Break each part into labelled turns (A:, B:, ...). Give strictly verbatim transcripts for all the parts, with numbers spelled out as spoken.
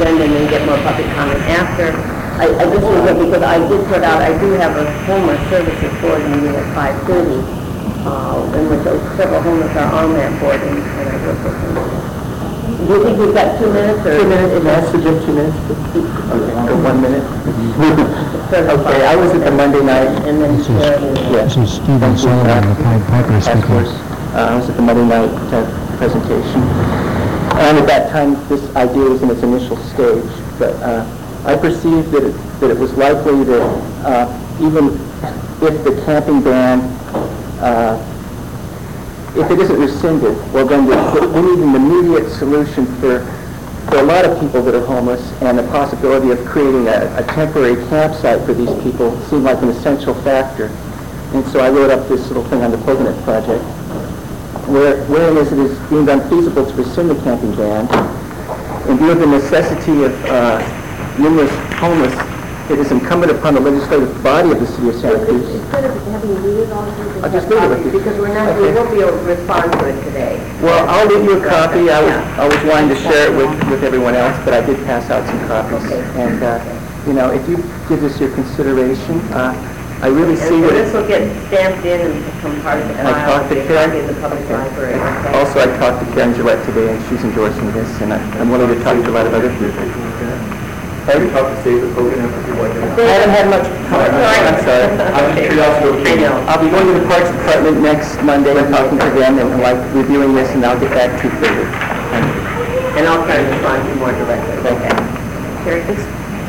A: agenda and then get more public comment after. I, I just was it because I did put out, I do have a homeless services board meeting at five thirty, uh, in which several homeless are on that board, and, and I work with them. Do you think we've got two minutes? Or
B: two minutes, and that's suggest two minutes? Okay, or one minute? Okay, I was at the Monday night.
A: And then
C: This is,
B: yeah.
C: this is Stephen Sullivan, the Pied Piper
B: Task
C: speaking.
B: Force. Uh, I was at the Monday night uh, presentation. And at that time, this idea was in its initial stage. But uh, I perceived that it, that it was likely that uh, even if the camping ban, uh, if it isn't rescinded, well then we, we need an immediate solution for, for a lot of people that are homeless, and the possibility of creating a, a temporary campsite for these people seemed like an essential factor. And so I wrote up this little thing on the Coconut Project, where, wherein is it is deemed unfeasible to rescind the camping ban, in view of the necessity of uh, numerous homeless, it is incumbent upon the legislative body of the city of Santa Cruz.
A: Instead of having you read it all,
B: I'll just leave it with you.
A: because we're not,
B: Okay.
A: we won't be able to respond to it today.
B: Well, I'll leave you a copy. I was, I was wanting to share it with, with everyone else, but I did pass out some copies.
A: Okay.
B: And, uh, you know, if you give this your consideration, uh, I really
A: And
B: see
A: so
B: what
A: this
B: it...
A: will get stamped in and become part of the
B: And I
A: file,
B: talked to
A: be a
B: Karen.
A: copy in the public library. okay?
B: Also, I talked to Karen Gillette today, and she's endorsing this, and I, I'm willing to talk to a lot of other people.
D: Have you talked to Save the Coconut if you want to?
B: I haven't had much time. I'm sorry.
D: I'm
A: Okay.
D: curious.
A: I know.
B: I'll be going to the Parks Department next Monday and talking to them and like reviewing this, and I'll get back to you further.
A: And I'll try to respond to you more directly. Okay. Carrie, please.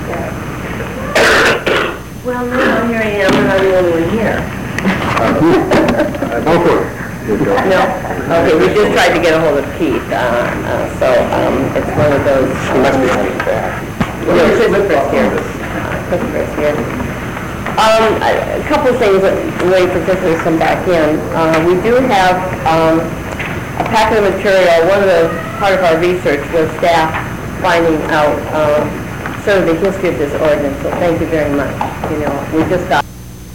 A: Well, now here I am, and I'm the only one here.
D: Go for it.
A: No? Okay, we just tried to get a hold of Keith, uh, uh, so, um, it's one of those...
B: She must be coming back.
A: Well, this is Chris here. Uh, Chris Chris here. Um, a, a couple of things that wait for Chris to come back in. Uh, we do have, um, a packet of material. One of the, part of our research was staff finding out, um, sort of the history of this ordinance, so thank you very much. You know, we just got...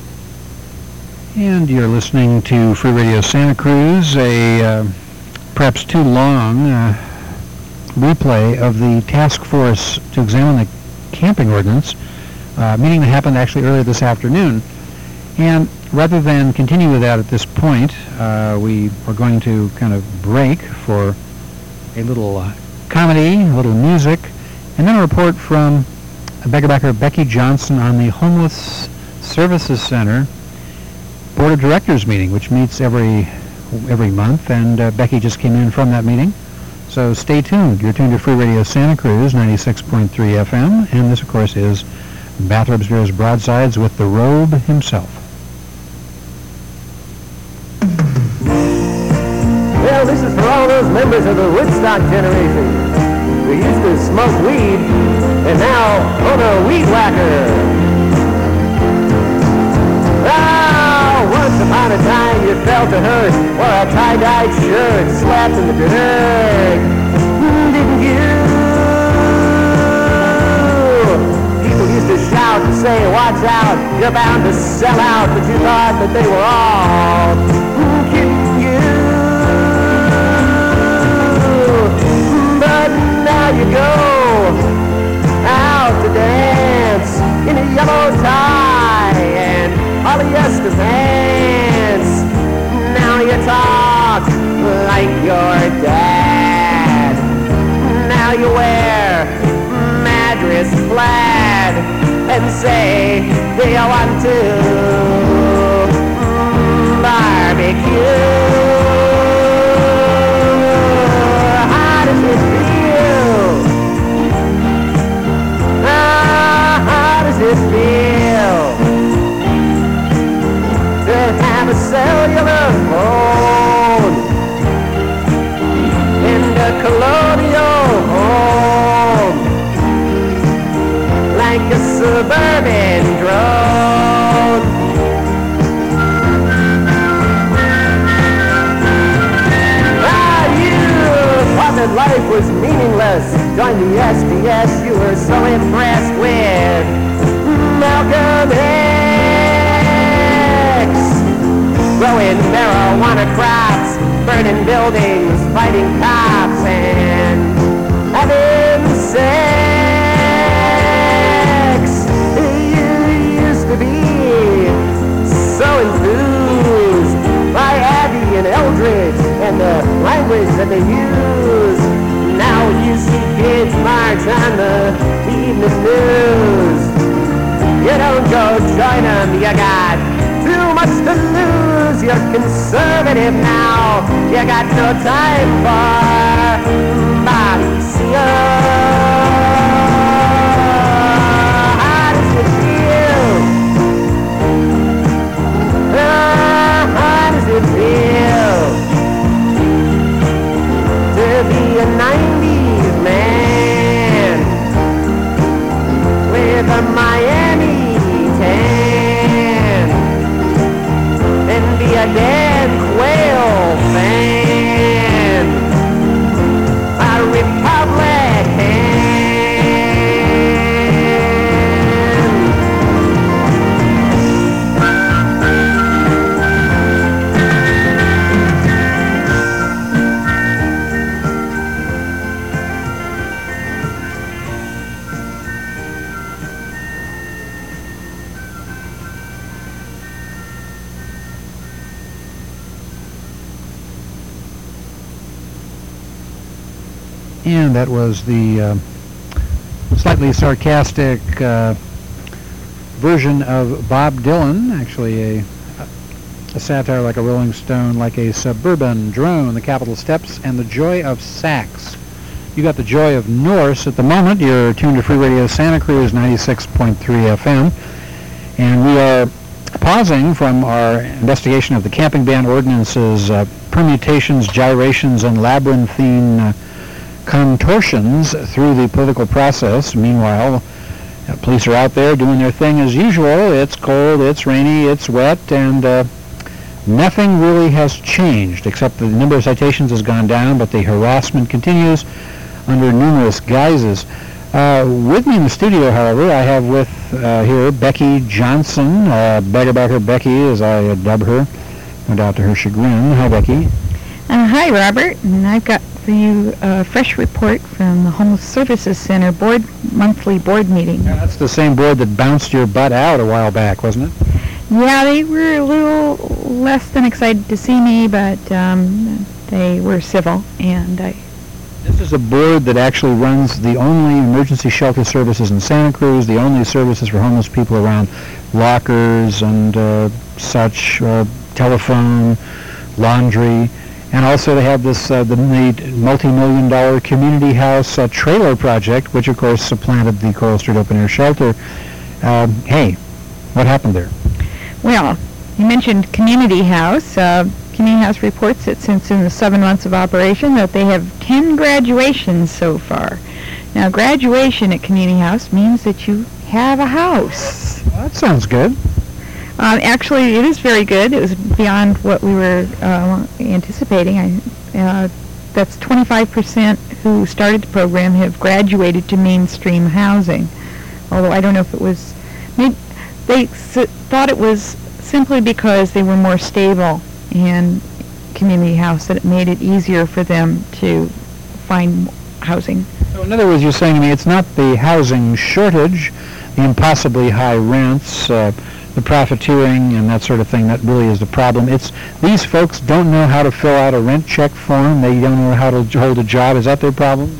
C: And you're listening to Free Radio Santa Cruz, a uh, perhaps too long uh, replay of the task force to examine the camping ordinance, uh, meeting that happened actually earlier this afternoon. And rather than continue with that at this point, uh, we are going to kind of break for a little uh, comedy, a little music, and then a report from Beckerbacker Becky Johnson on the Homeless Services Center Board of Directors meeting, which meets every every month, and uh, Becky just came in from that meeting. So stay tuned. You're tuned to Free Radio Santa Cruz, ninety-six point three F M, and this, of course, is Bathrobes Beers Broadsides with the Robe himself.
E: Well, this is for all those members of the Woodstock generation who used to smoke weed and now own a weed whacker. Ah, once upon a time you felt a hurt, wore a tie-dyed shirt, slapped in the dirt, didn't you? People used to shout and say, watch out, you're bound to sell out, but you thought that they were all kidding you. But now you go out to dance in a yellow tie and polyester pants. Now you talk like your dad. Now you wear Madras plaid and say, do you want to barbecue? How does it feel? Ah, how does it feel to have a cellular phone and a colonial home like a suburban drone? Ah, you thought that life was meaningless. Joined the S D S, you were so impressed with Malcolm X. Growing marijuana crops, burning buildings, fighting cops, and having sex. language that they use. Now you see kids march on the evening news. You don't go join them, you got too much to lose. You're conservative now, you got no time for Bobby Seale. How does it feel? Oh, how does it feel to be a nineties man with a Miami tan and be a Dan Quayle fan, a Republican?
C: And that was the uh, slightly sarcastic uh, version of Bob Dylan, actually a, a satire like a Rolling Stone, like a suburban drone, the Capitol Steps, and the joy of sax. You got the joy of Norse at the moment. You're tuned to Free Radio Santa Cruz ninety-six point three F M, and we are pausing from our investigation of the camping ban ordinance's uh, permutations, gyrations, and labyrinthine uh, contortions through the political process. Meanwhile, uh, police are out there doing their thing as usual. It's cold, it's rainy, it's wet, and uh, nothing really has changed, except the number of citations has gone down, but the harassment continues under numerous guises. Uh, with me in the studio, however, I have with uh, here Becky Johnson, uh, beg about her Becky, as I uh, dub her, no doubt to her chagrin. Hi, Becky.
F: Uh, hi, Robert, and I've got for you a fresh report from the Homeless Services Center board monthly board meeting.
C: Yeah, that's the same board that bounced your butt out a while back, wasn't it?
F: Yeah, they were a little less than excited to see me, but um, they were civil, and I...
C: This is a board that actually runs the only emergency shelter services in Santa Cruz, the only services for homeless people around lockers and uh, such, uh, telephone, laundry. And also they have this uh, the, the multi-million dollar community house uh, trailer project, which of course supplanted the Coral Street Open Air Shelter. Uh, hey, what happened there?
F: Well, you mentioned Community House. Uh, Community House reports that since in the seven months of operation that they have ten graduations so far. Now, graduation at Community House means that you have a house.
C: Well, that sounds good.
F: Uh, actually, it is very good. It was beyond what we were uh, anticipating. I, uh, that's twenty-five percent who started the program have graduated to mainstream housing. Although I don't know if it was, maybe they s- thought it was simply because they were more stable in community house, that it made it easier for them to find housing.
C: So in other words, you're saying to me it's not the housing shortage, the impossibly high rents, uh, the profiteering and that sort of thing that really is the problem. It's these folks don't know how to fill out a rent check form. They don't know how to hold a job. Is that their problem?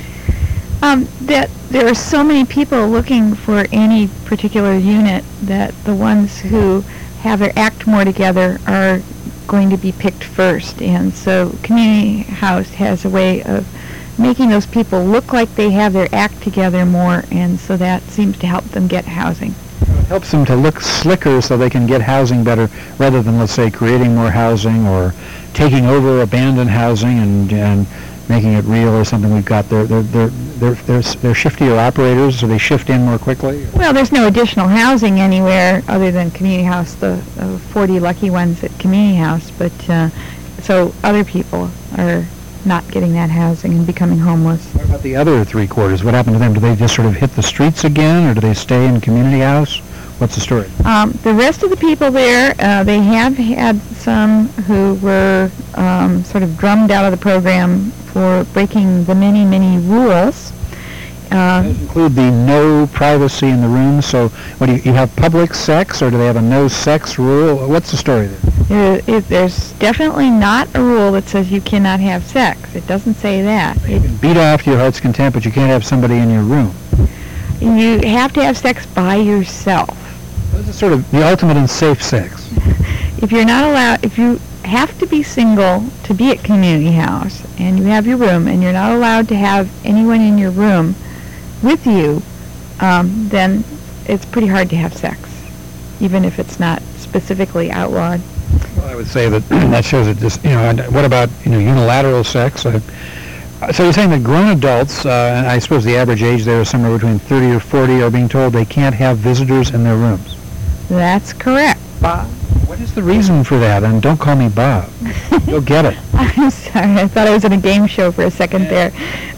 F: Um, that there are so many people looking for any particular unit that the ones who have their act more together are going to be picked first. And so Community House has a way of making those people look like they have their act together more, and so that seems to help them get housing.
C: It helps them to look slicker so they can get housing better, rather than, let's say, creating more housing or taking over abandoned housing and and making it real or something. We've got they're they're they're they're they're, they're shiftier operators, so they shift in more quickly.
F: Well, there's no additional housing anywhere other than Community House, the uh, forty lucky ones at Community House, but uh, so other people are not getting that housing and becoming homeless.
C: What about the other three quarters? What happened to them? Do they just sort of hit the streets again, or do they stay in Community House? What's the story?
F: Um, the rest of the people there, uh, they have had some who were um, sort of drummed out of the program for breaking the many, many rules. Uh,
C: Does it include the no privacy in the room? So what do you, you have public sex, or do they have a no sex rule? What's the story there?
F: There, it, there's definitely not a rule that says you cannot have sex. It doesn't say that.
C: You
F: It,
C: can beat off to your heart's content, but you can't have somebody in your room.
F: you have to have sex by yourself.
C: This is sort of the ultimate in safe sex.
F: If you're not allowed, if you have to be single to be at community house, and you have your room, and you're not allowed to have anyone in your room with you, um, then it's pretty hard to have sex, even if it's not specifically outlawed.
C: Well, I would say that that shows that this, you know, and what about, you know, unilateral sex? Uh, so you're saying that grown adults, uh, and I suppose the average age there is somewhere between thirty or forty, are being told they can't have visitors in their rooms.
F: That's correct, Bob.
C: What is the reason for that? And don't call me Bob. You'll get it.
F: I'm sorry, I thought I was in a game show for a second there.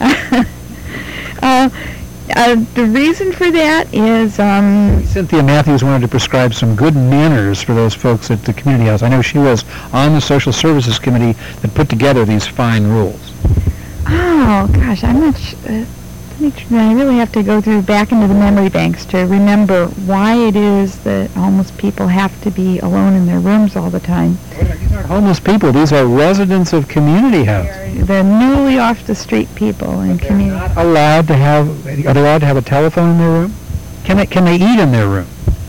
F: uh, uh, the reason for that is, um,
C: Cynthia Matthews wanted to prescribe some good manners for those folks at the community house. I know she was on the social services committee that put together these fine rules.
F: oh gosh, I'm not sh- uh, let me tr- I really have to go through back into the memory banks to remember why it is that homeless people have to be alone in their rooms all the time.
C: These aren't homeless people. These are residents of community house.
F: They're, they're newly off the street people in community.
C: Not allowed to have, are they allowed to have a telephone in their room? Can they, can they eat in their room?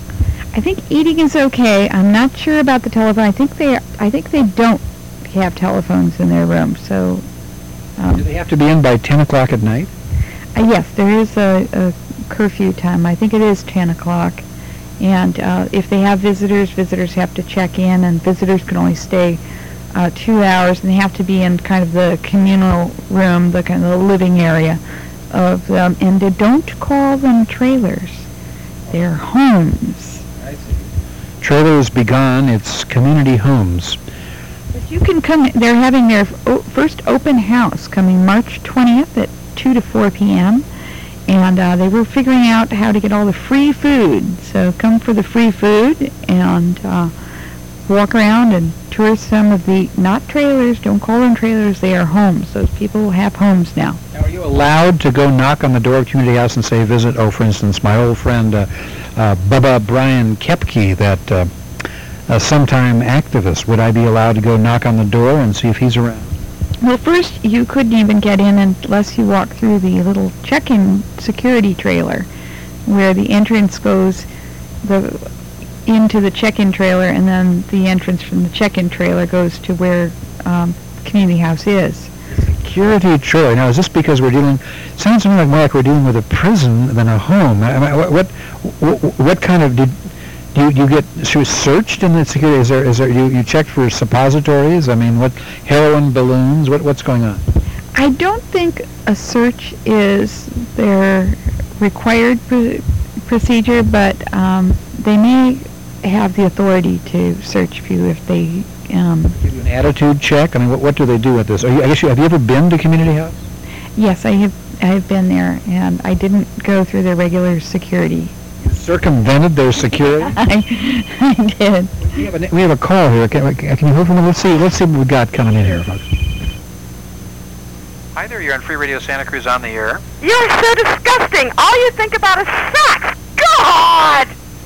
F: I think eating is okay. I'm not sure about the telephone. I think they I think they don't have telephones in their room. So um,
C: Do they have to be in by ten o'clock at night?
F: uh, yes, there is a, a curfew time. I think it is ten o'clock. And uh, if they have visitors, visitors have to check in, and visitors can only stay uh, two hours, and they have to be in kind of the communal room, the kind of the living area of them. And they don't call them trailers; they're homes.
C: I see. Trailers be gone. It's community homes.
F: But you can come. They're having their o- first open house coming March twentieth at two to four p.m. And uh, they were figuring out how to get all the free food. So come for the free food and uh, walk around and tour some of the, not trailers, don't call them trailers, they are homes. Those people have homes now.
C: Now, are you allowed to go knock on the door of community house and say, visit, oh, for instance, my old friend uh, uh, Bubba Brian Kepke, that uh, uh, sometime activist? Would I be allowed to go knock on the door and see if he's around?
F: Well, first, you couldn't even get in unless you walked through the little check-in security trailer, where the entrance goes the into the check-in trailer, and then the entrance from the check-in trailer goes to where um, community house is.
C: Security trailer. Now, is this because we're dealing? Sounds to me like more like we're dealing with a prison than a home. I mean, what, what, what, what kind of did? Do you, you get she was searched in the security? Is there is there you, you checked for suppositories? I mean, what heroin balloons? What what's going on?
F: I don't think a search is their required pr- procedure, but um, they may have the authority to search you if they. Um,
C: Give you an attitude check. I mean, what what do they do with this? Are you, I guess you have you ever been to community house?
F: yes, I have. I have been there, and I didn't go through their regular security.
C: You circumvented their security.
F: I, I did.
C: We have a we have a call here. Can, can you hold for a minute? Let's see. Let's see what we got coming in here, folks.
G: Hi there, you're on Free Radio Santa Cruz on the air.
H: You're so disgusting. All you think about is sex. God!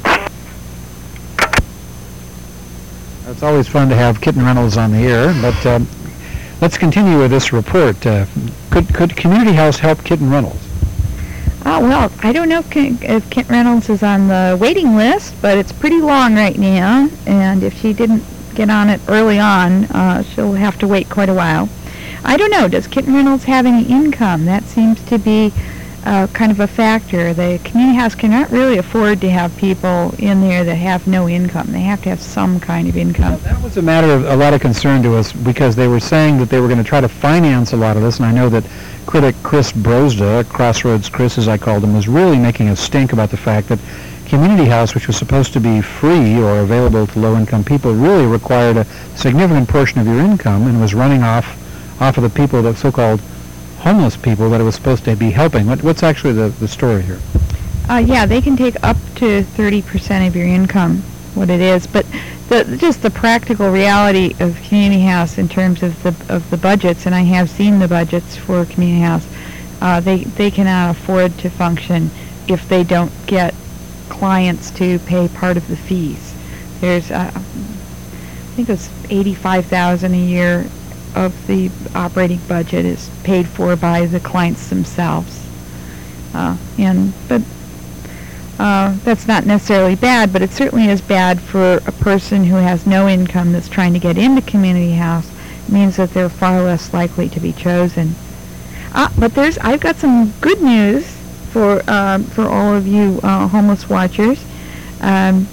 C: It's always fun to have Kitten Reynolds on the air, but um, let's continue with this report. Uh, could could Community House help Kitten Reynolds?
F: Oh, well, I don't know if Kent, if Kent Reynolds is on the waiting list, but it's pretty long right now, and if she didn't get on it early on, uh, she'll have to wait quite a while. I don't know, does Kent Reynolds have any income? That seems to be uh, kind of a factor. The community house cannot really afford to have people in there that have no income. They have to have some kind of income.
C: Well, that was a matter of a lot of concern to us because they were saying that they were going to try to finance a lot of this, and I know that critic Chris Brozda, Crossroads Chris as I called him, was really making a stink about the fact that Community House, which was supposed to be free or available to low-income people, really required a significant portion of your income and was running off off of the people, the so-called homeless people that it was supposed to be helping. What, what's actually the, the story here?
F: Uh, yeah, they can take up to thirty percent of your income, what it is, but the, just the practical reality of Community House in terms of the of the budgets, and I have seen the budgets for Community House, uh, they, they cannot afford to function if they don't get clients to pay part of the fees. There's, uh, think it's eighty-five thousand a year of the operating budget is paid for by the clients themselves. Uh, and but uh, that's not necessarily bad, but it certainly is bad for a person who has no income that's trying to get into community house. It means that they're far less likely to be chosen. Ah, but there's I've got some good news for um, for all of you uh, homeless watchers. Um,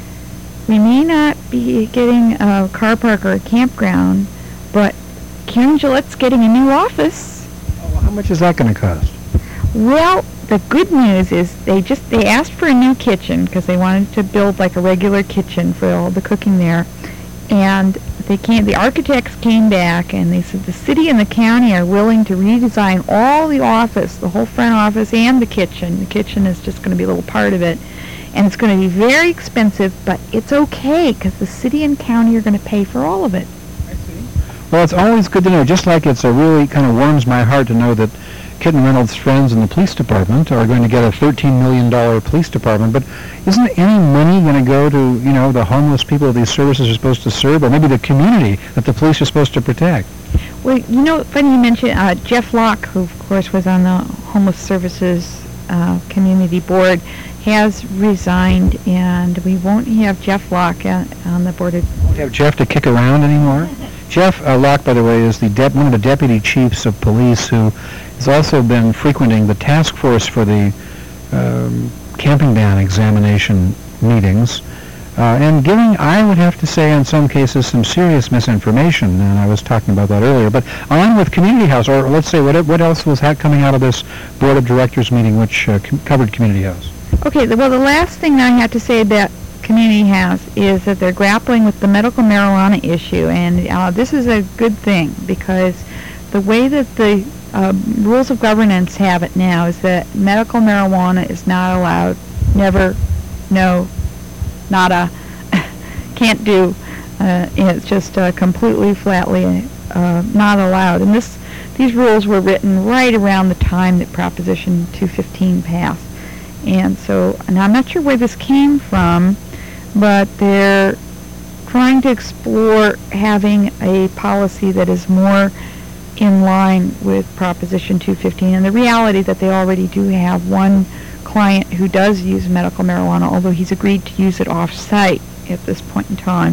F: we may not be getting a car park or a campground, but Karen Gillette's getting a new office.
C: Oh, how much is that going to cost?
F: Well, the good news is they just they asked for a new kitchen because they wanted to build like a regular kitchen for all the cooking there, and they came. The architects came back and they said the city and the county are willing to redesign all the office, the whole front office and the kitchen. The kitchen is just going to be a little part of it, and it's going to be very expensive, but it's okay because the city and county are going to pay for all of it.
C: Well, it's always good to know, just like it's a really kind of warms my heart to know that Kitten Reynolds' friends in the police department are going to get a thirteen million dollars police department, but isn't any money going to go to, you know, the homeless people that these services are supposed to serve, or maybe the community that the police are supposed to protect?
F: Well, you know, funny you mentioned uh, Jeff Locke, who of course was on the Homeless Services uh, Community Board, has resigned, and we won't have Jeff Locke on, on the board of...
C: Won't have Jeff to kick around anymore? Jeff uh, Locke, by the way, is the dep- one of the deputy chiefs of police who has also been frequenting the task force for the um, camping ban examination meetings, uh, and giving, I would have to say, in some cases, some serious misinformation, and I was talking about that earlier. But on with Community House, or let's say, what, what else was ha- coming out of this Board of Directors meeting which uh, com- covered Community House?
F: Okay, the, well, the last thing I have to say about Community House is that they're grappling with the medical marijuana issue, and uh, this is a good thing because the way that the uh, rules of governance have it now is that medical marijuana is not allowed, never, no, nada, can't do. Uh, it's just uh, completely, flatly uh, not allowed. And this, these rules were written right around the time that Proposition two fifteen passed. And so, and I'm not sure where this came from, but they're trying to explore having a policy that is more in line with Proposition two fifteen, and the reality that they already do have one client who does use medical marijuana, although he's agreed to use it off-site at this point in time.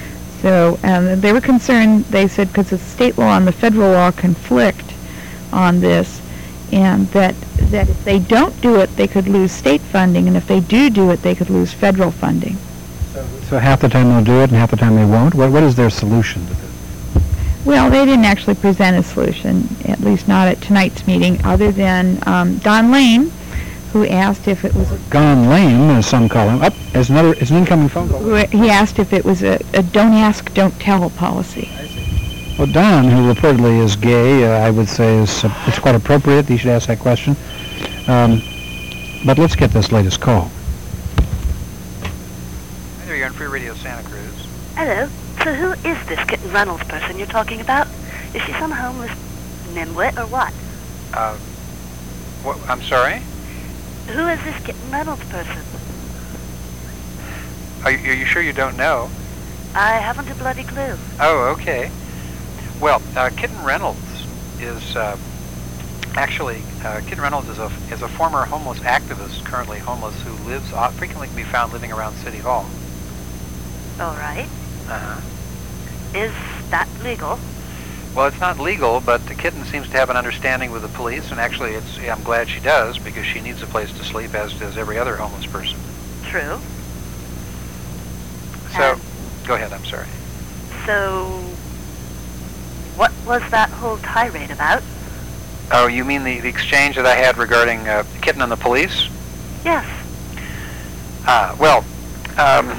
F: So um, they were concerned, they said, because the state law and the federal law conflict on this, and that that if they don't do it, they could lose state funding, and if they do do it, they could lose federal funding.
C: So, so half the time they'll do it and half the time they won't? What, what is their solution to this?
F: Well, they didn't actually present a solution, at least not at tonight's meeting, other than um, Don Lane, who asked if it was... A,
C: Gone lame, as some call him. Up, oh, there's another, it's an incoming phone call.
F: who, he asked if it was a, a don't ask, don't tell policy.
C: Well, Don, who reportedly is gay, uh, I would say is uh, it's quite appropriate that you should ask that question. Um, but let's get this latest call.
G: Hi there, you're on Free Radio Santa Cruz.
H: Hello. So who is this Kitten Reynolds person you're talking about? Is she some homeless nimwit or what?
G: Uh, what, I'm sorry?
H: Who is this Kitten Reynolds person?
G: Are you, are you sure you don't know?
H: I haven't a bloody clue.
G: Oh, okay. Well, uh, Kitten Reynolds is uh, actually uh, Kitten Reynolds is a is a former homeless activist, currently homeless, who lives uh, frequently can be found living around City Hall.
H: All right.
G: Uh-huh.
H: Is that legal?
G: Well, it's not legal, but the Kitten seems to have an understanding with the police, and actually, it's I'm glad she does because she needs a place to sleep, as does every other homeless person.
H: True.
G: So,
H: Um,
G: go ahead. I'm sorry.
H: So, what was that whole tirade about?
G: Oh, you mean the, the exchange that I had regarding uh, Kitten and the police?
H: Yes.
G: Ah, well, um,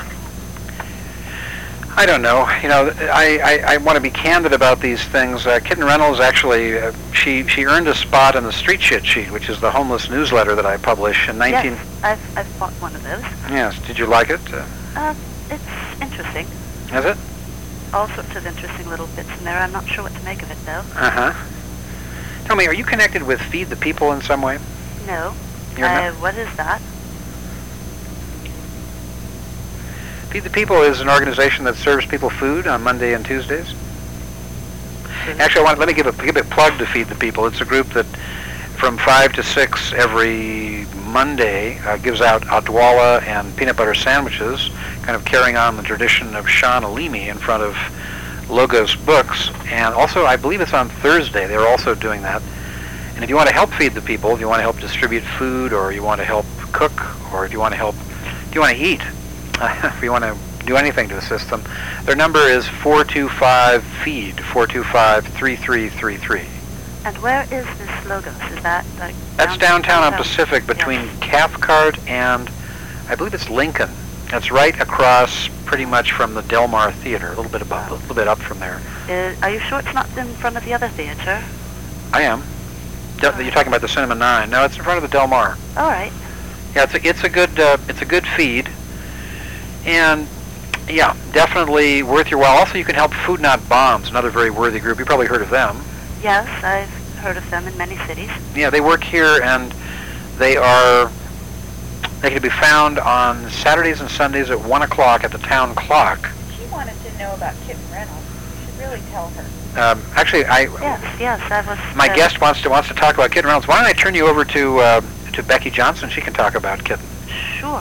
G: I don't know. You know, I, I, I want to be candid about these things. Uh, Kitten Reynolds actually, uh, she she earned a spot in the Street Shit Sheet, which is the homeless newsletter that I publish in nineteen.
H: Yes, I've I've bought one of those.
G: Yes. Did you like it? Uh,
H: Uh, it's interesting.
G: is it?
H: All sorts of interesting little bits in there. I'm not sure what to make of it, though.
G: Uh huh. Tell me, are you connected with Feed the People in some way?
H: No.
G: You're
H: uh,
G: not?
H: what is that?
G: Feed the People is an organization that serves people food on Monday and Tuesdays. Actually, I want, let me give a, give a plug to Feed the People. It's a group that from five to six every Monday uh, gives out Odwalla and peanut butter sandwiches, kind of carrying on the tradition of Sean Alimi in front of Logos Books. And also, I believe it's on Thursday. They're also doing that. And if you want to help Feed the People, if you want to help distribute food, or you want to help cook, or if you want to help, if you want to eat, if you want to do anything to assist them, their number is four two five feed, four two five, three three three three.
H: And where is this Logos? Is that like
G: That's downtown, downtown on Pacific between yeah. Cathcart and, I believe it's Lincoln. That's right across pretty much from the Del Mar Theater, a little bit above, a little bit up from there.
H: Uh, are you sure it's not in front of the other theater?
G: I am. Del- You're talking about the Cinema Nine. No, it's in front of the Del Mar.
H: All right.
G: Yeah, it's a, it's a good uh, it's a good feed, and yeah, definitely worth your while. Also, you can help Food Not Bombs, another very worthy group. You probably heard of them.
H: Yes, I've heard of them in many cities.
G: Yeah, they work here, and they are they can be found on Saturdays and Sundays at one o'clock at the town clock.
F: She wanted to know about Kitten Reynolds. You should really tell her.
G: Um, actually, I
H: yes, yes, I was.
G: My
H: uh,
G: guest wants to wants to talk about Kitten Reynolds. Why don't I turn you over to uh, to Becky Johnson? She can talk about Kitten.
H: Sure.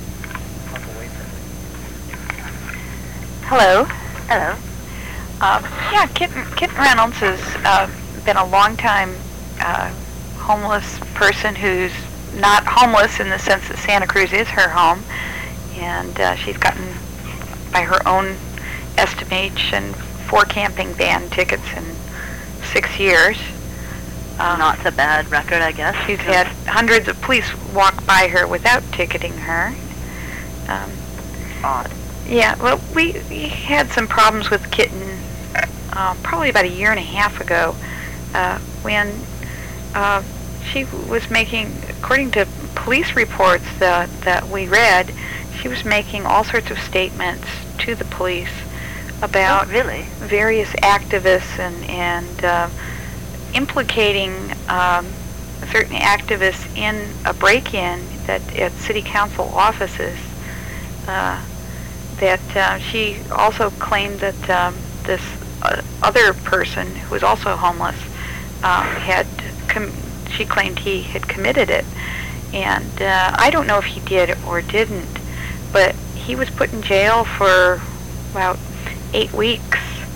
I: Hello.
H: Hello.
I: Um, yeah, Kitten, Kitten Reynolds has uh, been a long-time uh, homeless person who's not homeless in the sense that Santa Cruz is her home, and uh, she's gotten, by her own estimation, four camping ban tickets in six years.
H: Um, not a bad record, I guess.
I: She's had hundreds of police walk by her without ticketing her. Um,
H: Odd.
I: Yeah, well, we, we had some problems with Kitten uh, probably about a year and a half ago uh, when uh, she was making, according to police reports that, that we read, she was making all sorts of statements to the police about
H: oh, really?
I: various activists and, and uh, implicating um, certain activists in a break-in that at city council offices. Uh, that uh, she also claimed that um, this uh, other person who was also homeless uh, had, com- she claimed he had committed it. And uh, I don't know if he did or didn't, but he was put in jail for about eight weeks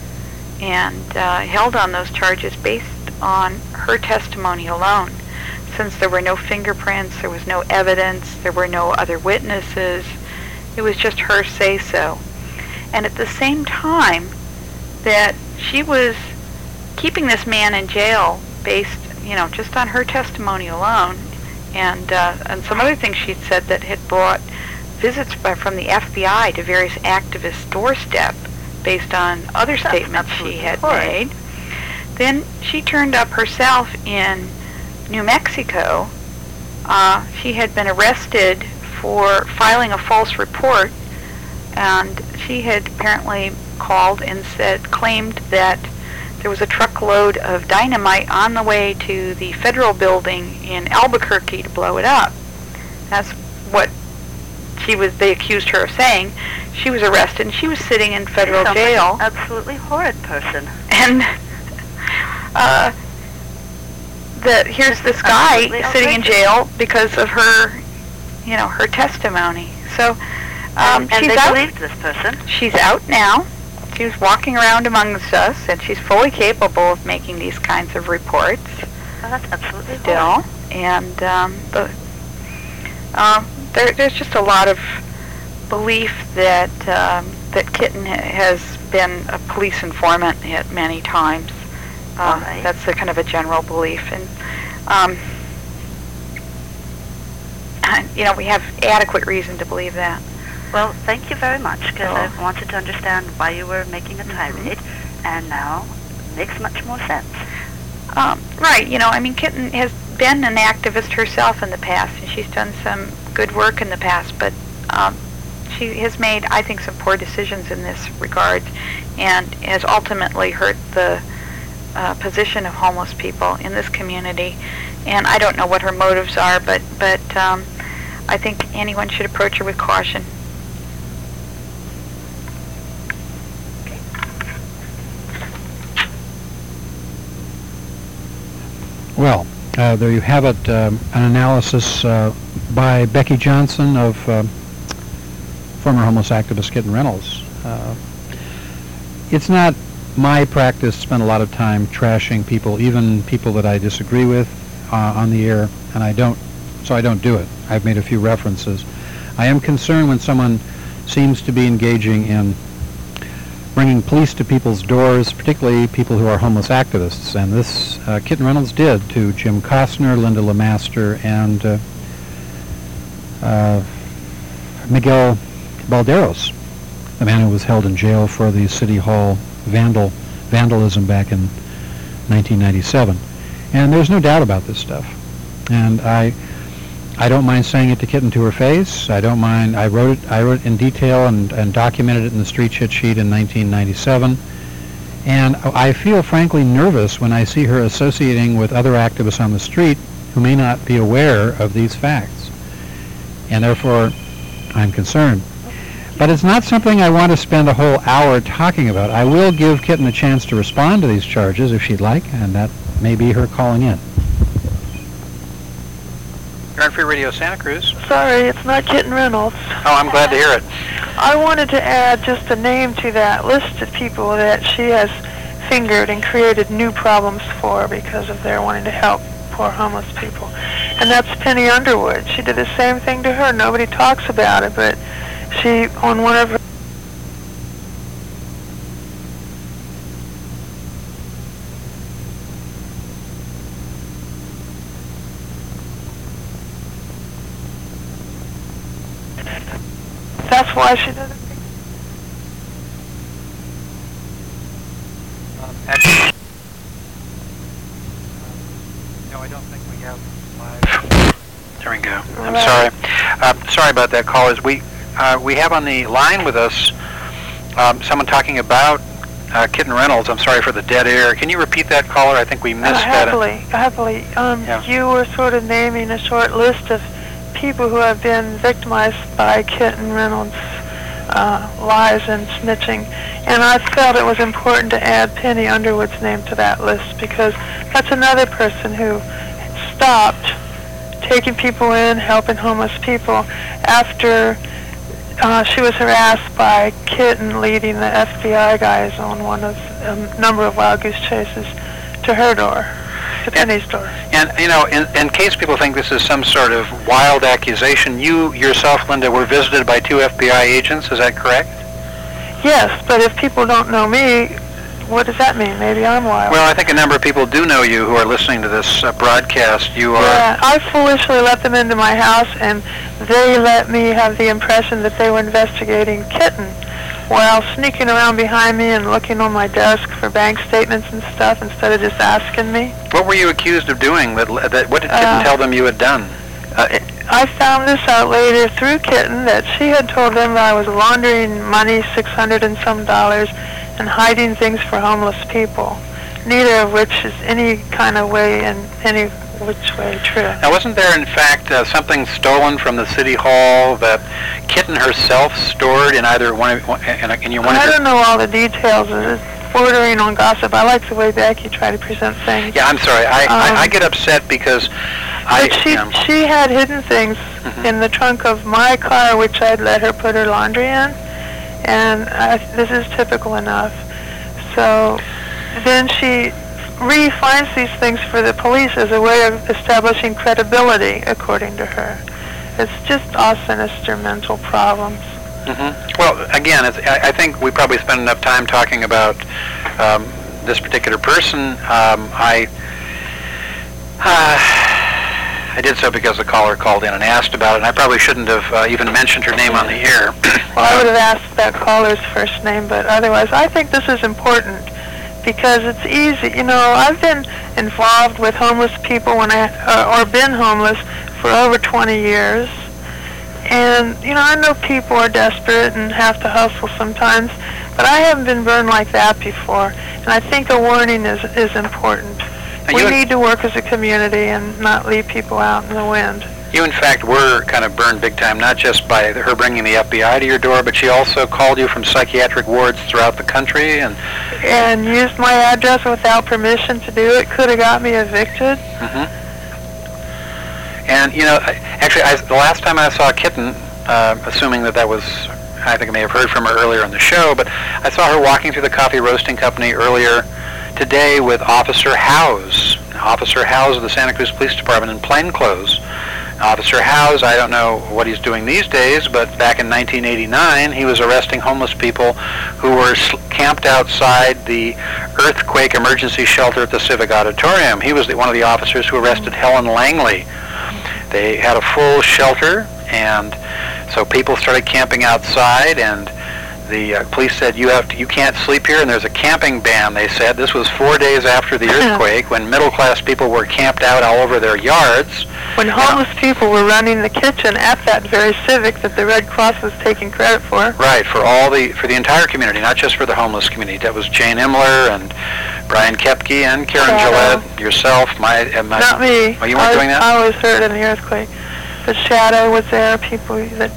I: and uh, held on those charges based on her testimony alone. Since there were no fingerprints, there was no evidence, there were no other witnesses, it was just her say-so. And at the same time that she was keeping this man in jail based, you know, just on her testimony alone, and uh, and some other things she'd said that had brought visits by, from the F B I to various activists' doorstep based on other
H: That's
I: statements she had
H: horrid.
I: made. Then she turned up herself in New Mexico. Uh, she had been arrested for filing a false report, and she had apparently called and said, claimed that there was a truckload of dynamite on the way to the federal building in Albuquerque to blow it up. That's what she was, they accused her of saying. She was arrested and she was sitting in federal
H: Sounds
I: jail.
H: Like an absolutely horrid person.
I: And uh, the, here's this guy
H: Absolutely
I: sitting in
H: outrageous.
I: jail because of her, you know, her testimony. So um,
H: and, and
I: she's
H: they
I: out.
H: believed this person.
I: She's out now. She was walking around amongst us, and she's fully capable of making these kinds of reports.
H: Oh, that's absolutely
I: Still,
H: horrid.
I: and um, the, uh, there, there's just a lot of belief that um, that Kitten ha- has been a police informant at many times. Uh,
H: Right.
I: That's the kind of a general belief, and um, you know, we have adequate reason to believe that.
H: Well, thank you very much, because
I: Oh.
H: I wanted to understand why you were making a tirade, and now it makes much more sense.
I: Um, right, you know, I mean, Kitten has been an activist herself in the past, and she's done some good work in the past, but um, she has made, I think, some poor decisions in this regard, and has ultimately hurt the uh, position of homeless people in this community. And I don't know what her motives are, but, but um, I think anyone should approach her with caution.
C: Well, uh, there you have it, um, an analysis uh, by Becky Johnson of uh, former homeless activist Kitten Reynolds. Uh, it's not my practice to spend a lot of time trashing people, even people that I disagree with uh, on the air, and I don't, so I don't do it. I've made a few references. I am concerned when someone seems to be engaging in bringing police to people's doors, particularly people who are homeless activists. And this uh, Kitten Reynolds did to Jim Costner, Linda LeMaster, and uh, uh, Miguel Balderos, the man who was held in jail for the City Hall vandal vandalism back in nineteen ninety-seven. And there's no doubt about this stuff. And I I don't mind saying it to Kitten to her face. I don't mind. I wrote it. I wrote it in detail and, and documented it in the Street Shit Sheet in nineteen ninety-seven. And I feel frankly nervous when I see her associating with other activists on the street who may not be aware of these facts. And therefore, I'm concerned. But it's not something I want to spend a whole hour talking about. I will give Kitten a chance to respond to these charges if she'd like, and that may be her calling in.
G: You're on Free Radio Santa Cruz.
J: Sorry, it's not Kitten Reynolds.
G: Oh, I'm glad to hear it.
J: I wanted to add just a name to that list of people that she has fingered and created new problems for because of their wanting to help poor homeless people. And that's Penny Underwood. She did the same thing to her. Nobody talks about it, but she, on one of her That's why she doesn't.
G: Um, actually, no, I don't think we have live. There we go. I'm sorry. Uh, sorry about that, callers. We uh, we have on the line with us um, someone talking about uh, Kitten Reynolds. I'm sorry for the dead air. Can you repeat that, caller? I think we missed
J: uh,
G: that.
J: Happily, happily. Um,
G: Yeah.
J: You were sort of naming a short list of people who have been victimized by Kitten Reynolds' uh, lies and snitching, and I felt it was important to add Penny Underwood's name to that list because that's another person who stopped taking people in, helping homeless people after uh, she was harassed by Kitten leading the F B I guys on one of a number of wild goose chases to her door. To Penny's door.
G: And, you know, in, in case people think this is some sort of wild accusation, you yourself, Linda, were visited by two F B I agents, is that correct?
J: Yes, but if people don't know me, what does that mean? Maybe I'm wild.
G: Well, I think a number of people do know you who are listening to this uh, broadcast. You are...
J: Yeah, I foolishly let them into my house, and they let me have the impression that they were investigating Kitten while sneaking around behind me and looking on my desk for bank statements and stuff instead of just asking me.
G: What were you accused of doing? That, that What did Kitten
J: Uh,
G: tell them you had done?
J: Uh, it, I found this out later through Kitten that she had told them that I was laundering money, six hundred and some dollars, and hiding things for homeless people, neither of which is any kind of way in any which way true.
G: Now, wasn't there, in fact, uh, something stolen from the City Hall that Kitten herself stored in either one of, in, in your one
J: I
G: of
J: don't know all the details. It's bordering on gossip. I like the way Becky tried to present things.
G: Yeah, I'm sorry. I,
J: Um,
G: I, I get upset because I...
J: But she,
G: you know,
J: she had hidden things
G: Mhm.
J: in the trunk of my car, which I'd let her put her laundry in, and I, this is typical enough. So then she re-finds these things for the police as a way of establishing credibility, according to her. It's just all sinister mental problems.
G: mhm. Well, again, it's, I, I think we probably spent enough time talking about um, this particular person. Um, I... Uh, I did so because the caller called in and asked about it, and I probably shouldn't have uh, even mentioned her name on the air.
J: Well, I would have asked that caller's first name, but otherwise, I think this is important because it's easy. You know, I've been involved with homeless people when I, uh, or been homeless for over twenty years, and you know, I know people are desperate and have to hustle sometimes, but I haven't been burned like that before, and I think a warning is is important.
G: Now,
J: We
G: you-
J: need to work as a community and not leave people out in the wind.
G: You, in fact, were kind of burned big time, not just by her bringing the F B I to your door, but she also called you from psychiatric wards throughout the country and...
J: And used my address without permission to do it. Could have got me evicted.
G: Mm-hmm. And, you know, actually, I, the last time I saw Kitten, uh, assuming that that was... I think I may have heard from her earlier in the show, but I saw her walking through the coffee roasting company earlier today with Officer Howes. Officer Howes of the Santa Cruz Police Department in plainclothes. Officer Howes, I don't know what he's doing these days, but back in nineteen eighty-nine, he was arresting homeless people who were camped outside the earthquake emergency shelter at the Civic Auditorium. He was the, one of the officers who arrested Helen Langley. They had a full shelter, and so people started camping outside, and the uh, police said, you have to, you can't sleep here, and there's a camping ban, they said. This was four days after the earthquake, when middle-class people were camped out all over their yards.
J: When homeless you know, people were running the kitchen at that very Civic that the Red Cross was taking credit for.
G: Right, for all the, for the entire community, not just for the homeless community. That was Jane Imler and Brian Kepke and Karen
J: Shadow.
G: Gillette, yourself, my... Uh, my
J: not me.
G: Oh, you weren't
J: I was,
G: doing that?
J: I was hurt in the earthquake. But Shadow was there, people that...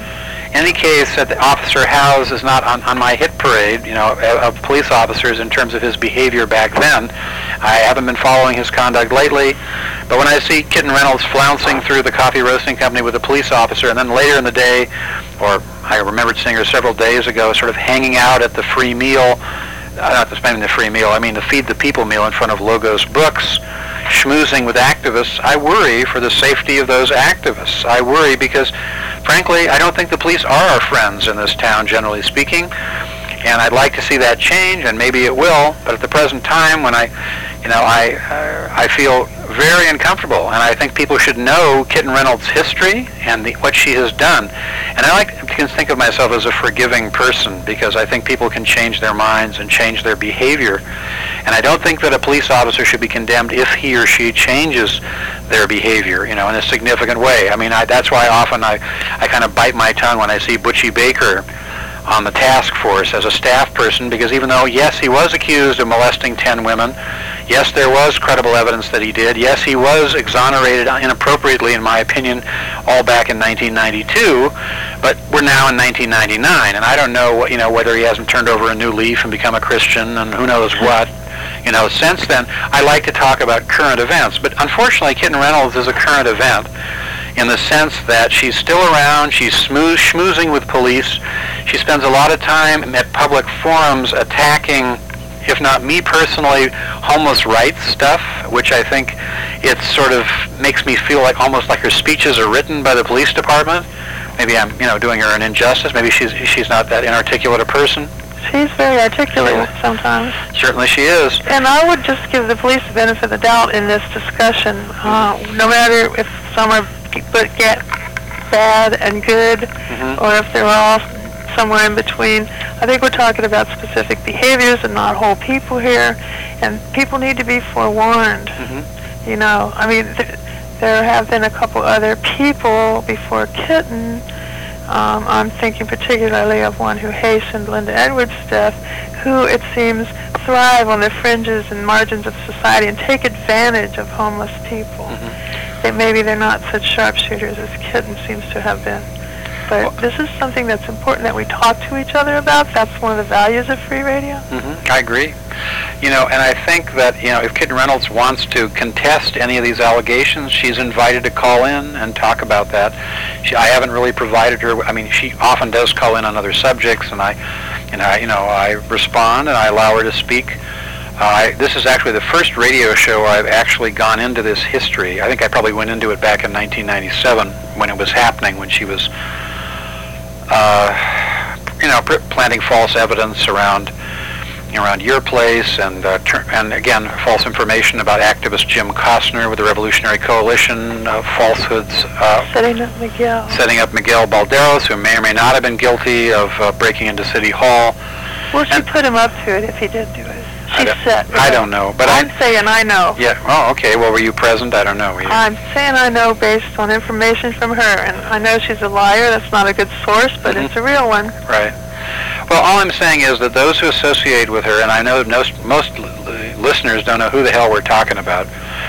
G: In any case, that Officer Howes is not on, on my hit parade, you know, of police officers in terms of his behavior back then. I haven't been following his conduct lately, but when I see Kitten Reynolds flouncing through the coffee roasting company with a police officer, and then later in the day, or I remembered seeing her several days ago, sort of hanging out at the free meal, uh, not the spending the free meal, I mean the Feed the People meal in front of Logos Books, schmoozing with activists, I worry for the safety of those activists. I worry because, frankly, I don't think the police are our friends in this town, generally speaking, and I'd like to see that change, and maybe it will, but at the present time, when I, you know, I, uh, I feel very uncomfortable, and I think people should know Kitten Reynolds' history and the, what she has done. And I like to think of myself as a forgiving person, because I think people can change their minds and change their behavior. And I don't think that a police officer should be condemned if he or she changes their behavior, you know, in a significant way. I mean, I, that's why often I, I kind of bite my tongue when I see Butchie Baker on the task force as a staff person, because even though, yes, he was accused of molesting ten women, yes, there was credible evidence that he did, yes, he was exonerated inappropriately, in my opinion, all back in nineteen ninety-two, but we're now in nineteen ninety-nine, and I don't know, what, you know, whether he hasn't turned over a new leaf and become a Christian, and who knows what. You know, since then, I like to talk about current events, but unfortunately, Kitten Reynolds is a current event in the sense that she's still around, she's smooth, schmoozing with police, she spends a lot of time at public forums attacking, if not me personally, homeless rights stuff, which I think it sort of makes me feel like almost like her speeches are written by the police department. Maybe I'm, you know, doing her an injustice. Maybe she's she's not that inarticulate a person.
J: She's very articulate sometimes.
G: Certainly she is.
J: And I would just give the police the benefit of the doubt in this discussion. Uh, no matter if some are people get bad and good, mm-hmm. or if they're all somewhere in between. I think we're talking about specific behaviors and not whole people here. And people need to be forewarned. Mm-hmm. You know, I mean, th- there have been a couple other people before Kitten. Um, I'm thinking particularly of one who hastened Linda Edwards' death, who, it seems, thrive on the fringes and margins of society and take advantage of homeless people. Mm-hmm. That maybe they're not such sharpshooters as Kitten seems to have been. But well, this is something that's important that we talk to each other about. That's one of the values of free radio.
G: Mm-hmm. I agree. You know, and I think that, you know, if Kitten Reynolds wants to contest any of these allegations, she's invited to call in and talk about that. She, I haven't really provided her, I mean, she often does call in on other subjects, and I, and I, you know, I respond and I allow her to speak. Uh, I, this is actually the first radio show where I've actually gone into this history. I think I probably went into it back in nineteen ninety-seven when it was happening, when she was, uh, you know, pr- planting false evidence around around your place, and uh, ter- and again, false information about activist Jim Costner with the Revolutionary Coalition, uh, falsehoods. Uh,
J: setting up Miguel.
G: Setting up Miguel Balderos, who may or may not have been guilty of uh, breaking into City Hall.
J: Well, she put him up to it if he did do it. She
G: I
J: said.
G: I don't know, but
J: I'm
G: I,
J: saying I know.
G: Yeah. Oh, okay. Well, were you present? I don't know. Were you?
J: I'm saying I know based on information from her, and I know she's a liar. That's not a good source, but mm-hmm. it's a real one.
G: Right. Well, all I'm saying is that those who associate with her, and I know most, most l- listeners don't know who the hell we're talking about,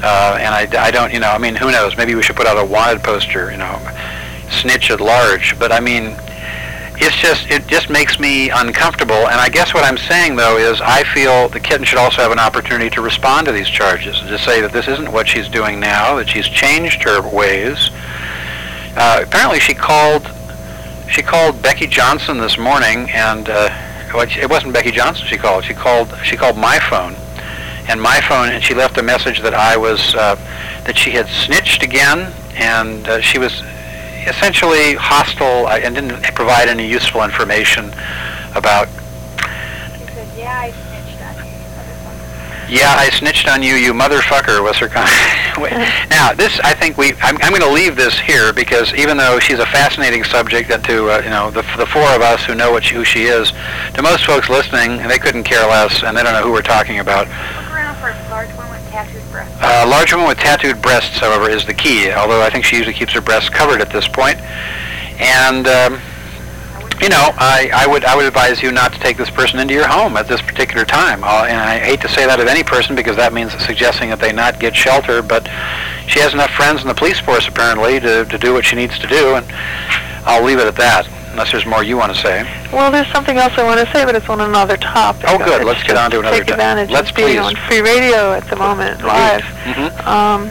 G: Uh, and I, I don't, you know, I mean, who knows? Maybe we should put out a wanted poster, you know, snitch at large. But I mean, it's just, it just makes me uncomfortable. And I guess what I'm saying, though, is I feel the kitten should also have an opportunity to respond to these charges and to say that this isn't what she's doing now, that she's changed her ways. Uh, apparently she called, she called Becky Johnson this morning, and uh, it wasn't Becky Johnson she called. She called, she called my phone. And my phone, and she left a message that I was, uh, that she had snitched again, and uh, she was essentially hostile uh, and didn't provide any useful information about.
I: She said, yeah, I snitched on you, you motherfucker.
G: Yeah, I snitched on you, you motherfucker, was her comment. Now, this, I think we, I'm, I'm going to leave this here because even though she's a fascinating subject that to, uh, you know, the, the four of us who know what she, who she is, to most folks listening, they couldn't care less, and they don't know who we're talking about.
I: For a large woman with tattooed breasts.
G: A uh, large woman with tattooed breasts, however, is the key, although I think she usually keeps her breasts covered at this point. And, um, you know, I, I would I would advise you not to take this person into your home at this particular time. Uh, and I hate to say that of any person because that means suggesting that they not get shelter, but she has enough friends in the police force, apparently, to, to do what she needs to do, and I'll leave it at that. Unless there's more you want to say.
J: Well, there's something else I want to say, but it's on another topic.
G: Oh, good.
J: It's
G: Let's get on to another
J: topic. Take advantage
G: Let's
J: of being
G: please.
J: on free radio at the moment, live.
G: Mm-hmm.
J: Um,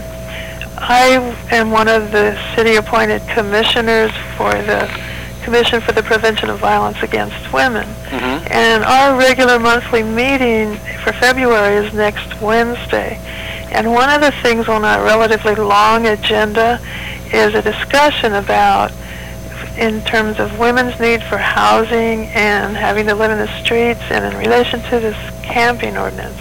J: I am one of the city-appointed commissioners for the Commission for the Prevention of Violence Against Women.
G: Mm-hmm.
J: And our regular monthly meeting for February is next Wednesday. And one of the things on our relatively long agenda is a discussion about in terms of women's need for housing and having to live in the streets and in relation to this camping ordinance.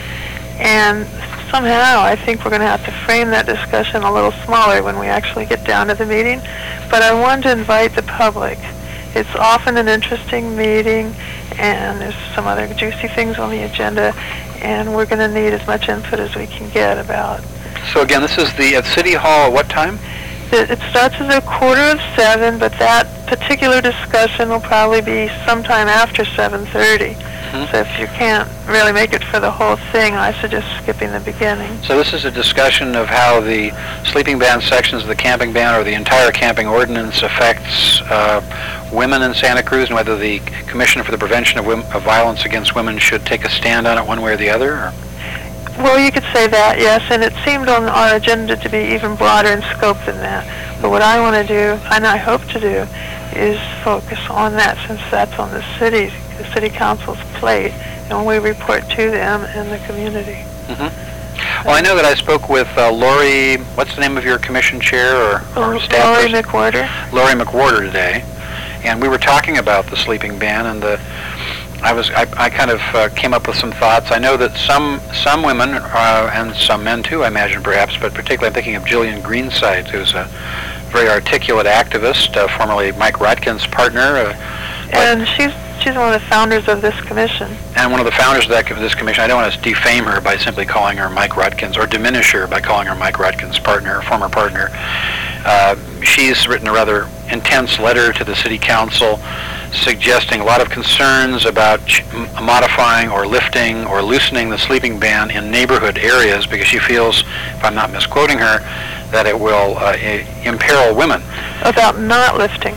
J: And somehow I think we're going to have to frame that discussion a little smaller when we actually get down to the meeting. But I wanted to invite the public. It's often an interesting meeting, and there's some other juicy things on the agenda, and we're going to need as much input as we can get about.
G: So again, this is the at City Hall at what time?
J: It starts at a quarter of seven, but that particular discussion will probably be sometime after seven thirty. Mm-hmm. So if you can't really make it for the whole thing, I suggest skipping the beginning.
G: So this is a discussion of how the sleeping ban sections of the camping ban or the entire camping ordinance affects uh, women in Santa Cruz, and whether the Commission for the Prevention of, Wim- of Violence Against Women should take a stand on it one way or the other? Or?
J: Well, you could say that, yes, and it seemed on our agenda to be even broader in scope than that. But what I want to do, and I hope to do, is focus on that, since that's on the city, the city council's plate, and we report to them and the community.
G: Mm-hmm. Well, I know that I spoke with uh, Lori, what's the name of your commission chair or, or staff
J: Lori
G: person?
J: McWhorter.
G: Lori McWhorter today, and we were talking about the sleeping ban, and the I was I, I kind of uh, came up with some thoughts. I know that some some women uh, and some men too, I imagine perhaps, but particularly I'm thinking of Jillian Greenside, who's a very articulate activist, uh, formerly Mike Rodkin's partner. Uh,
J: and she's she's one of the founders of this commission.
G: And one of the founders of that of this commission. I don't want to defame her by simply calling her Mike Rodkin's, or diminish her by calling her Mike Rodkin's partner, former partner. Uh, she's written a rather intense letter to the city council suggesting a lot of concerns about ch- modifying or lifting or loosening the sleeping ban in neighborhood areas because she feels, if I'm not misquoting her, that it will uh, I- imperil women.
J: About not lifting.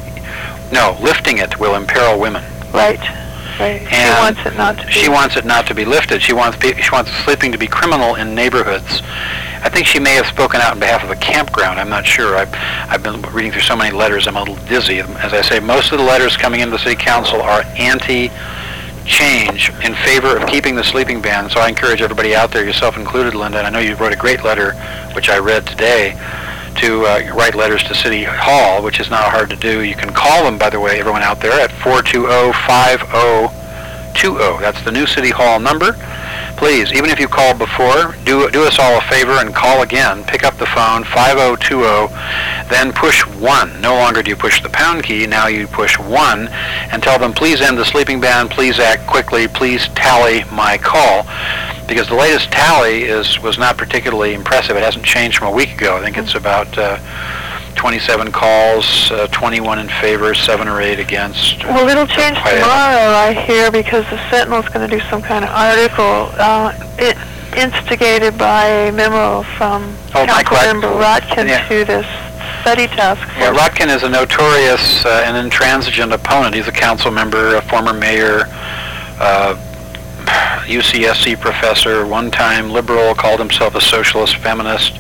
G: No, lifting it will imperil women.
J: Right. Right.
G: And
J: she wants it not to be.
G: She wants it not to be lifted. She wants pe- she wants sleeping to be criminal in neighborhoods. I think she may have spoken out on behalf of a campground. I'm not sure. I've, I've been reading through so many letters, I'm a little dizzy. As I say, most of the letters coming into the city council are anti-change in favor of keeping the sleeping ban. So I encourage everybody out there, yourself included, Linda, and I know you wrote a great letter, which I read today, to uh, write letters to City Hall, which is not hard to do. You can call them, by the way, everyone out there, at four two zero, five zero two zero. That's the new City Hall number. Please, even if you called before, do do us all a favor and call again. Pick up the phone, five zero two zero, then push one. No longer do you push the pound key, now you push one, and tell them, please end the sleeping ban, please act quickly, please tally my call. Because the latest tally is was not particularly impressive. It hasn't changed from a week ago. I think it's about uh, twenty-seven calls, uh, twenty-one in favor, seven or eight against.
J: Well, it'll change tomorrow, I hear, because the Sentinel's going to do some kind of article. Uh, it, instigated by a memo from
G: Oh, Mike
J: Councilmember Rotkin
G: Yeah.
J: to this study task force.
G: Yeah, Rotkin is a notorious uh, and intransigent opponent. He's a council member, a former mayor, uh, U C S C professor, one-time liberal, called himself a socialist feminist,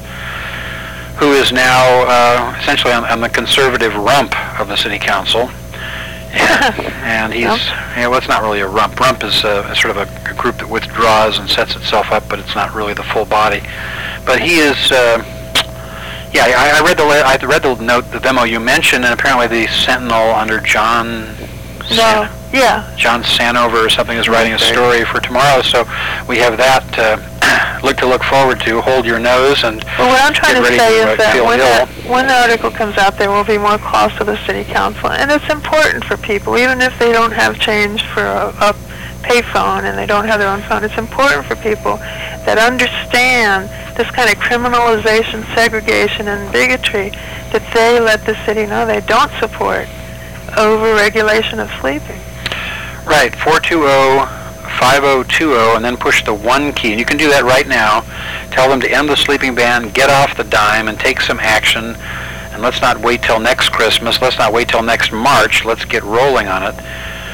G: who is now uh, essentially on, on the conservative rump of the city council. And, and he's, yeah, well, it's not really a rump. Rump is uh, sort of a, a group that withdraws and sets itself up, but it's not really the full body. But he is, uh, yeah, I, I read the I read the note, the memo you mentioned, and apparently the Sentinel under John.
J: No, yeah.
G: John Sanover or something is writing a story for tomorrow, so we have that uh, look to look forward to. Hold your nose and
J: Well, what I'm trying
G: get
J: to
G: ready
J: say
G: to, uh,
J: is that
G: feel
J: when,
G: ill.
J: that when the article comes out, there will be more calls to the city council, and it's important for people, even if they don't have change for a, a payphone and they don't have their own phone. It's important for people that understand this kind of criminalization, segregation, and bigotry, that they let the city know they don't support over-regulation of sleeping.
G: Right, four two zero, five zero two zero, and then push the one key. And you can do that right now. Tell them to end the sleeping ban, get off the dime, and take some action. And let's not wait till next Christmas. Let's not wait till next March. Let's get rolling on it.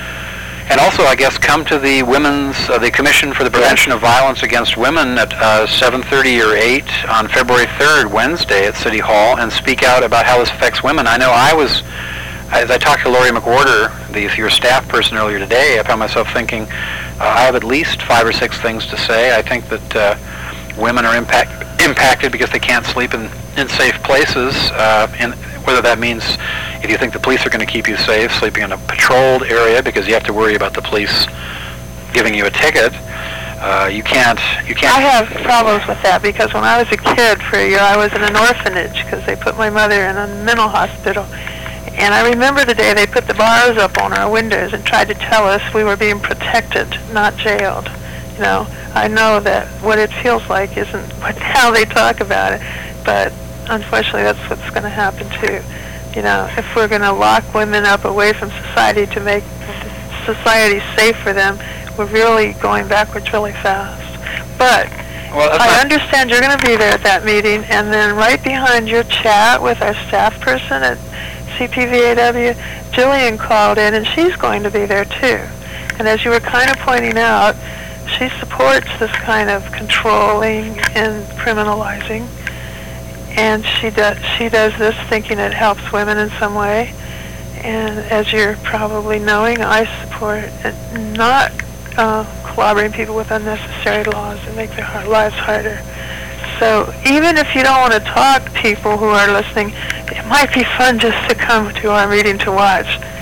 G: And also, I guess, come to the women's, uh, the Commission for the Prevention of Violence Against Women at uh, seven thirty or eight on February third, Wednesday, at City Hall, and speak out about how this affects women. I know I was, as I talked to Lori McWhorter, the, your staff person earlier today, I found myself thinking, uh, I have at least five or six things to say. I think that uh, women are impact, impacted because they can't sleep in, in safe places, uh, and whether that means if you think the police are going to keep you safe, sleeping in a patrolled area because you have to worry about the police giving you a ticket. Uh, you can't, you can't...
J: I have problems with that because when I was a kid for a year, I was in an orphanage because they put my mother in a mental hospital. And I remember the day they put the bars up on our windows and tried to tell us we were being protected, not jailed. You know, I know that what it feels like isn't what, how they talk about it, but unfortunately that's what's going to happen too. You know, if we're going to lock women up away from society to make society safe for them, we're really going backwards really fast. But
G: well,
J: I understand you're going to be there at that meeting, and then right behind your chat with our staff person at C P V A W, Jillian called in, and she's going to be there too. And as you were kind of pointing out, she supports this kind of controlling and criminalizing, and she does she does this thinking it helps women in some way. And as you're probably knowing, I support not uh, collaborating people with unnecessary laws that make their hard lives harder. So even if you don't want to talk to people who are listening, it might be fun just to come to our meeting to watch.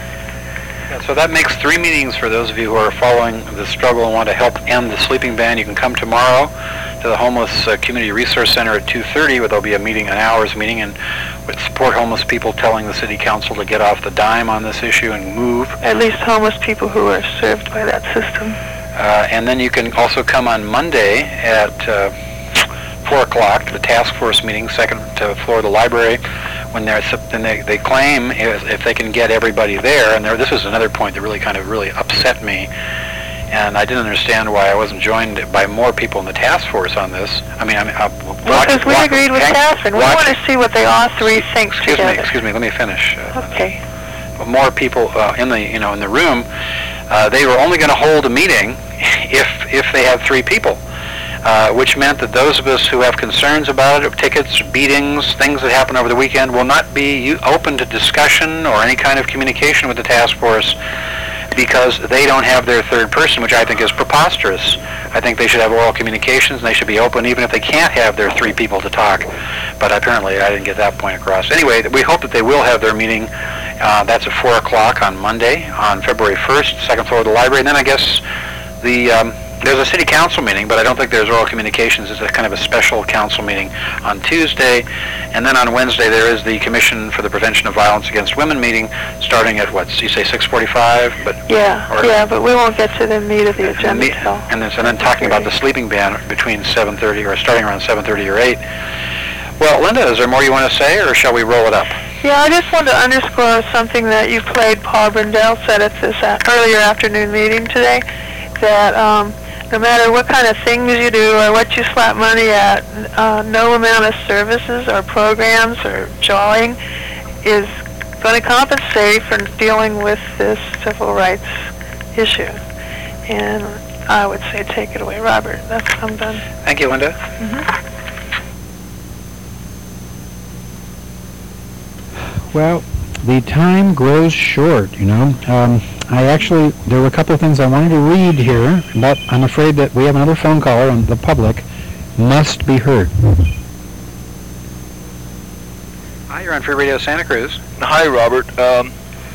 G: Yeah, so that makes three meetings for those of you who are following the struggle and want to help end the sleeping ban. You can come tomorrow to the Homeless uh, Community Resource Center at two thirty, where there'll be a meeting, an hour's meeting, and with support homeless people telling the City Council to get off the dime on this issue and move.
J: At least homeless people who are served by that system.
G: Uh, and then you can also come on Monday at uh, four o'clock to the task force meeting, second uh, floor of the library, when they're, then they, they claim if, if they can get everybody there, and there, this is another point that really kind of really upset me, and I didn't understand why I wasn't joined by more people in the task force on this. I mean, I mean, uh,
J: well, because we
G: watch,
J: agreed with
G: hang,
J: Catherine. We
G: watch,
J: want to see what they all three think
G: excuse
J: together.
G: me, excuse me, let me finish. Uh,
J: okay.
G: More people uh, in the, you know, in the room. Uh, they were only going to hold a meeting if if they had three people. Uh, which meant that those of us who have concerns about it, of tickets, beatings, things that happen over the weekend, will not be open to discussion or any kind of communication with the task force because they don't have their third person, which I think is preposterous. I think they should have oral communications, and they should be open even if they can't have their three people to talk. But apparently I didn't get that point across. Anyway, we hope that they will have their meeting. Uh, that's at four o'clock on Monday, on February first, second floor of the library. And then I guess the... Um, There's a city council meeting, but I don't think there's oral communications. It's a kind of a special council meeting on Tuesday. And then on Wednesday, there is the Commission for the Prevention of Violence Against Women meeting, starting at, what, you say six forty-five? But
J: Yeah,
G: or,
J: yeah, but we won't get to the meat of the agenda
G: and,
J: till...
G: and, then, and then talking about the sleeping ban between seven thirty, or starting around seven thirty or eight. Well, Linda, is there more you want to say, or shall we roll it up?
J: Yeah, I just wanted to underscore something that you played Paul Brindell said at this uh, earlier afternoon meeting today, that... Um, no matter what kind of things you do or what you slap money at, uh, no amount of services or programs or jawing is going to compensate for dealing with this civil rights issue. And I would say take it away, Robert. That's, I'm done.
G: Thank you, Linda.
J: Mm-hmm.
C: Well, the time grows short, you know. Um, I actually, there were a couple of things I wanted to read here, but I'm afraid that we have another phone caller and the public must be heard.
G: Hi, you're on Free Radio Santa Cruz.
K: Hi, Robert. Um,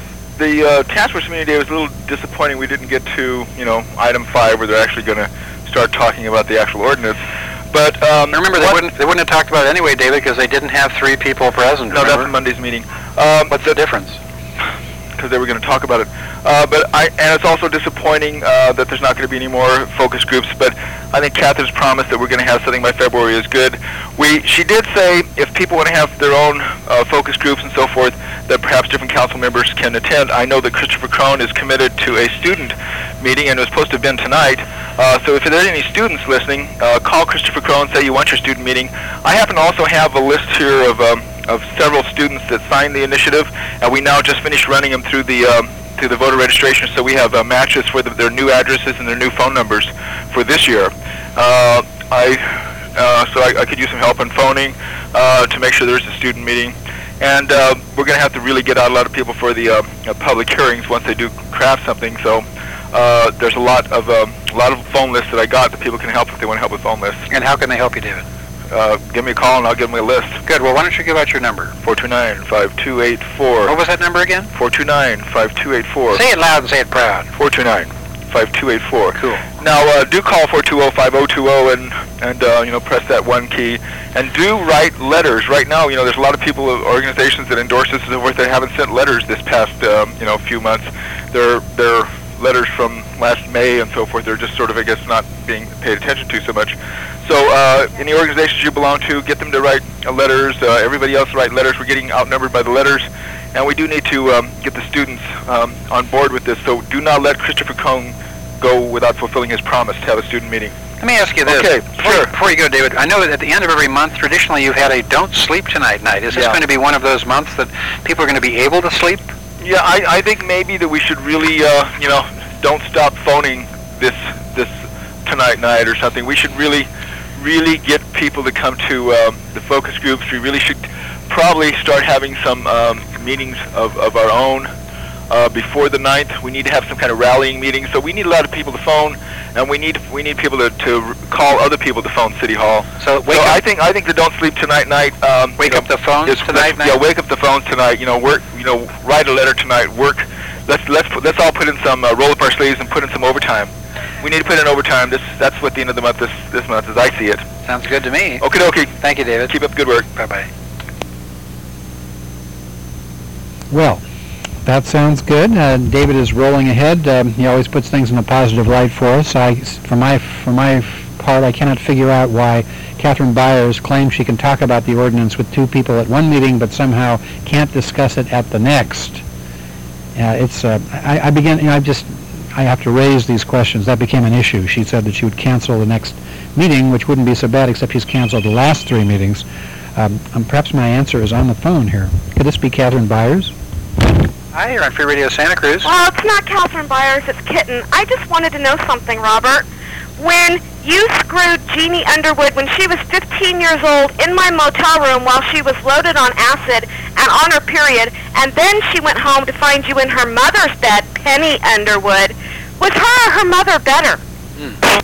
K: the uh, Task Force Community Day was a little disappointing. We didn't get to, you know, item five where they're actually going to start talking about the actual ordinance. But um,
G: remember, they wouldn't they wouldn't have talked about it anyway, David, because they didn't have three people present.
K: No,
G: remember?
K: that's Monday's meeting. Um,
G: What's the difference?
K: Because they were going to talk about it. Uh, but I, and it's also disappointing uh, that there's not going to be any more focus groups. But I think Catherine's promise that we're going to have something by February is good. We, she did say if people want to have their own uh, focus groups and so forth, that perhaps different council members can attend. I know that Christopher Crone is committed to a student meeting, and it was supposed to have been tonight. Uh, so if there are any students listening, uh, call Christopher Crone, say you want your student meeting. I happen to also have a list here of um, of several students that signed the initiative, and we now just finished running them through the um, through the voter registration, so we have uh, matches for the, their new addresses and their new phone numbers for this year. Uh, I uh, so I, I could use some help in phoning uh, to make sure there's a student meeting, and uh, we're going to have to really get out a lot of people for the uh, uh, public hearings once they do craft something. So uh, there's a lot of um, a lot of phone lists that I got that people can help if they want to help with phone lists.
G: And how can they help you, David?
K: Uh, give me a call and I'll give them a list.
G: Good. Well, why don't you give out your number?
K: four two nine, five two eight four.
G: What was that number again?
K: four two nine, five two eight four.
G: Say it loud and say it proud.
K: four two nine, five two eight four.
G: Cool.
K: Now, uh, do call four two zero, five zero two zero and, and uh, you know, press that one key. And do write letters. Right now, you know, there's a lot of people, organizations that endorse this and so forth that haven't sent letters this past, um, you know, few months. They're, they're letters from last May and so forth. They're just sort of, I guess, not being paid attention to so much. So uh, any organizations you belong to, get them to write uh, letters. Uh, everybody else write letters. We're getting outnumbered by the letters. And we do need to um, get the students um, on board with this. So do not let Christopher Crone go without fulfilling his promise to have a student meeting.
G: Let me ask you this.
K: Okay,
G: before,
K: sure.
G: Before you go, David, I know that at the end of every month, traditionally, you've had a Don't Sleep Tonight night. Is this
K: Yeah.
G: going to be one of those months that people are going to be able to sleep?
K: Yeah, I, I think maybe that we should really, uh, you know, don't stop phoning this this tonight night or something. We should really, really get people to come to um, the focus groups. We really should probably start having some um, meetings of, of our own uh, before the ninth. We need to have some kind of rallying meeting. So we need a lot of people to phone, and we need we need people to, to call other people to phone City Hall.
G: So wake
K: so
G: up.
K: I think I think the Don't Sleep Tonight night. Um,
G: Wake
K: you
G: up
K: know,
G: the phones
K: is-
G: tonight night?
K: Yeah, wake up the phones tonight. You know, work. You know, write a letter tonight. Work. Let's let's put, let's all put in some uh, roll up our sleeves and put in some overtime. We need to put in overtime. This that's what the end of the month this this month as I see it.
G: Sounds good to me.
K: Okay, okay.
G: Thank you, David.
K: Keep up the good work.
G: Bye bye.
C: Well, that sounds good. Uh, David is rolling ahead. Um, he always puts things in a positive light for us. I, for my for my part, I cannot figure out why Catherine Byers claims she can talk about the ordinance with two people at one meeting, but somehow can't discuss it at the next. Uh, it's. Uh, I, I begin. You know, I just. I have to raise these questions. That became an issue. She said that she would cancel the next meeting, which wouldn't be so bad, except she's canceled the last three meetings. Um, um, perhaps my answer is on the phone here. Could this be Catherine Byers?
G: Hi, you're on Free Radio Santa Cruz.
L: Well, it's not Catherine Byers, it's Kitten. I just wanted to know something, Robert. When you screwed Jeannie Underwood when she was fifteen years old in my motel room while she was loaded on acid and on her period, and then she went home to find you in her mother's bed, Penny Underwood, was her or her mother better?
G: Hmm.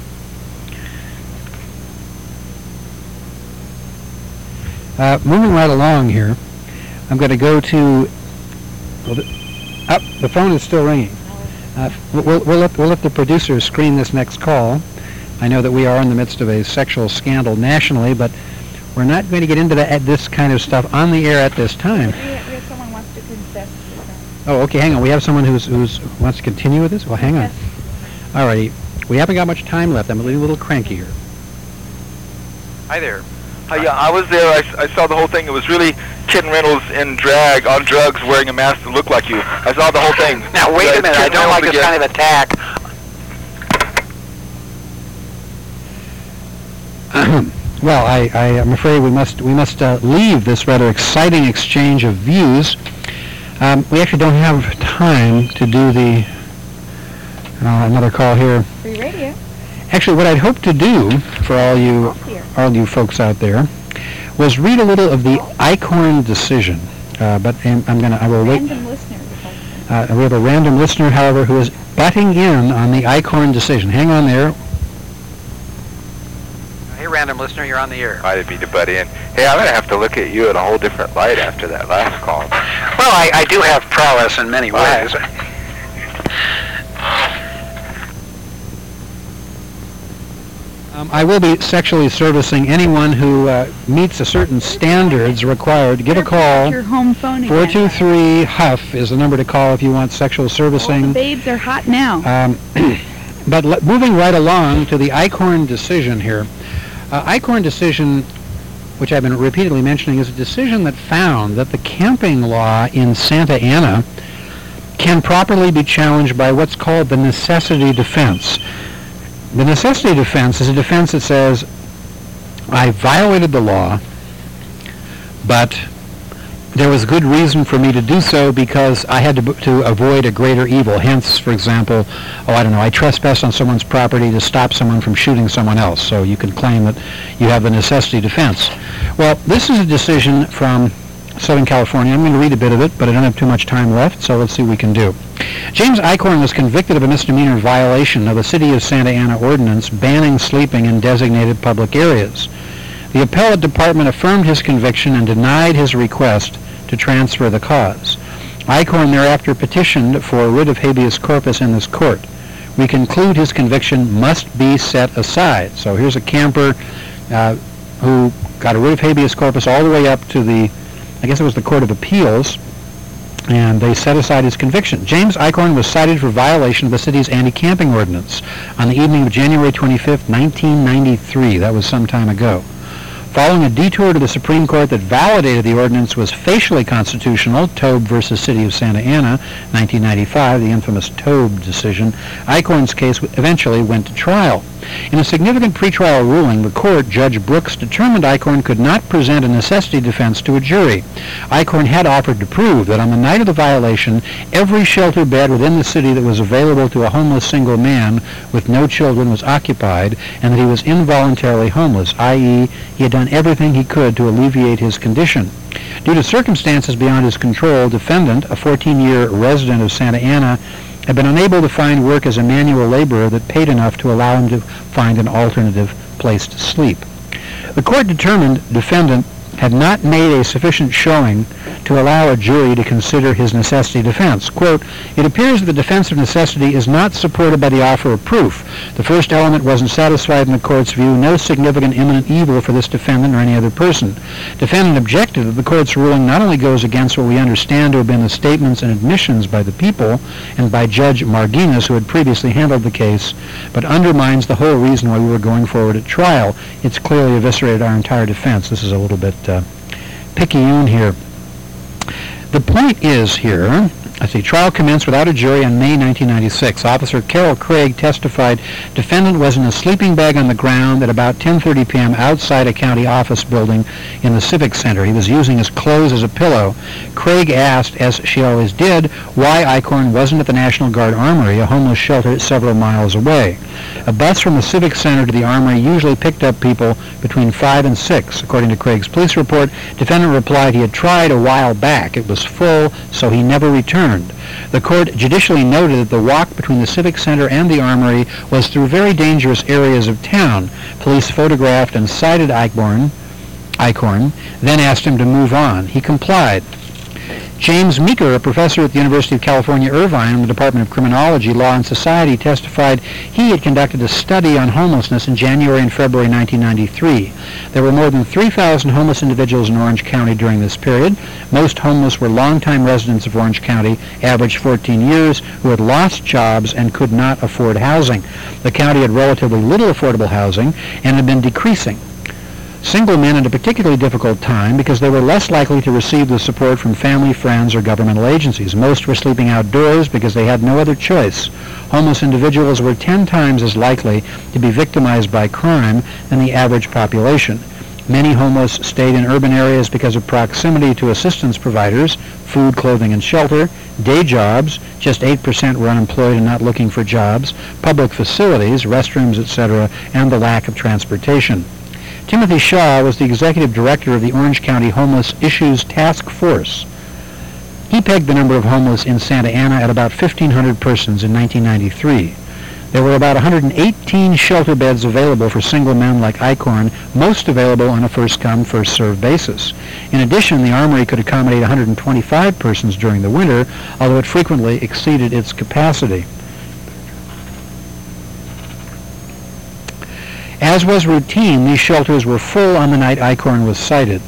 C: Uh, moving right along here, I'm going to go to. Well, the, up, the phone is still ringing. Uh, we'll, we'll, let, we'll let the producers screen this next call. I know that we are in the midst of a sexual scandal nationally, but we're not going to get into that, this kind of stuff on the air at this time.
F: We have someone wants to confess.
C: Oh, okay, hang on. We have someone who's, who's wants to continue with this? Well, hang on. All righty. We haven't got much time left. I'm a little, little cranky here.
G: Hi there.
K: Hi, yeah, I was there. I, s- I saw the whole thing. It was really Kitten Reynolds in drag, on drugs, wearing a mask that looked like you. I saw the whole thing.
G: Now, wait
K: Yeah,
G: a minute. I
K: Kitten
G: don't like
K: Reynolds
G: this
K: again.
G: kind of attack.
C: well, I, I am afraid we must we must uh, leave this rather exciting exchange of views. Um, we actually don't have time to do the uh, another call here.
F: Free radio.
C: Actually, what I'd hoped to do for all you all you folks out there was read a little of the Eichhorn decision. Uh, but I'm, I'm gonna I will wait.
F: Random listener.
C: Uh, we have a random listener, however, who is butting in on the Eichhorn decision. Hang on there.
G: Hey, random listener, you're on the air.
M: I didn't mean to butt in. Hey, I'm going to have to look at you in a whole different light after that last call.
G: Well, I, I do have prowess in many ways.
C: Um, I will be sexually servicing anyone who uh, meets a certain standards required. Give a call.
F: Your home phone again.
C: four two three Huff is the number to call if you want sexual servicing.
F: All the babes are hot now.
C: Um, but le- moving right along to the Eichhorn decision here. Uh, Eichhorn decision, which I've been repeatedly mentioning, is a decision that found that the camping law in Santa Ana can properly be challenged by what's called the necessity defense. The necessity defense is a defense that says, I violated the law, but there was good reason for me to do so because I had to, to avoid a greater evil. Hence, for example, oh, I don't know, I trespassed on someone's property to stop someone from shooting someone else. So you can claim that you have the necessity defense. Well, this is a decision from Southern California. I'm going to read a bit of it, but I don't have too much time left, so let's see what we can do. James Eichhorn was convicted of a misdemeanor violation of the City of Santa Ana ordinance banning sleeping in designated public areas. The appellate department affirmed his conviction and denied his request to transfer the cause. Eichhorn thereafter petitioned for a writ of habeas corpus in this court. We conclude his conviction must be set aside. So here's a camper uh, who got a writ of habeas corpus all the way up to the, I guess it was the Court of Appeals, and they set aside his conviction. James Eichhorn was cited for violation of the city's anti-camping ordinance on the evening of January twenty-fifth, nineteen ninety-three. That was some time ago. Following a detour to the Supreme Court that validated the ordinance was facially constitutional, Tobe versus City of Santa Ana, nineteen ninety-five, the infamous Tobe decision, Eichhorn's case eventually went to trial. In a significant pretrial ruling, the court, Judge Brooks, determined Eichhorn could not present a necessity defense to a jury. Eichhorn had offered to prove that on the night of the violation, every shelter bed within the city that was available to a homeless single man with no children was occupied, and that he was involuntarily homeless, that is, he had done everything he could to alleviate his condition. Due to circumstances beyond his control, defendant, a fourteen-year resident of Santa Ana, had been unable to find work as a manual laborer that paid enough to allow him to find an alternative place to sleep. The court determined defendant had not made a sufficient showing to allow a jury to consider his necessity defense. Quote, it appears that the defense of necessity is not supported by the offer of proof. The first element wasn't satisfied in the court's view. No significant imminent evil for this defendant or any other person. Defendant objected that the court's ruling not only goes against what we understand to have been the statements and admissions by the people and by Judge Marguinas, who had previously handled the case, but undermines the whole reason why we were going forward at trial. It's clearly eviscerated our entire defense. This is a little bit uh, picayune here. The point is here, I see, trial commenced without a jury on May nineteen ninety-six. Officer Carol Craig testified defendant was in a sleeping bag on the ground at about ten thirty p.m. outside a county office building in the Civic Center. He was using his clothes as a pillow. Craig asked, as she always did, why Eichhorn wasn't at the National Guard Armory, a homeless shelter several miles away. A bus from the Civic Center to the Armory usually picked up people between five and six. According to Craig's police report, defendant replied he had tried a while back. It was full, so he never returned. The court judicially noted that the walk between the Civic Center and the Armory was through very dangerous areas of town. Police photographed and cited Eichhorn, Eichhorn, then asked him to move on. He complied. James Meeker, a professor at the University of California, Irvine, in the Department of Criminology, Law and Society, testified he had conducted a study on homelessness in January and February nineteen ninety-three. There were more than three thousand homeless individuals in Orange County during this period. Most homeless were longtime residents of Orange County, average fourteen years, who had lost jobs and could not afford housing. The county had relatively little affordable housing and had been decreasing. Single men had a particularly difficult time because they were less likely to receive the support from family, friends, or governmental agencies. Most were sleeping outdoors because they had no other choice. Homeless individuals were ten times as likely to be victimized by crime than the average population. Many homeless stayed in urban areas because of proximity to assistance providers, food, clothing, and shelter, day jobs, just eight percent were unemployed and not looking for jobs, public facilities, restrooms, et cetera, and the lack of transportation. Timothy Shaw was the executive director of the Orange County Homeless Issues Task Force. He pegged the number of homeless in Santa Ana at about fifteen hundred persons in nineteen ninety-three. There were about one hundred eighteen shelter beds available for single men like Icorn, most available on a first-come, first-served basis. In addition, the Armory could accommodate one hundred twenty-five persons during the winter, although it frequently exceeded its capacity. As was routine, these shelters were full on the night Icorn was sighted.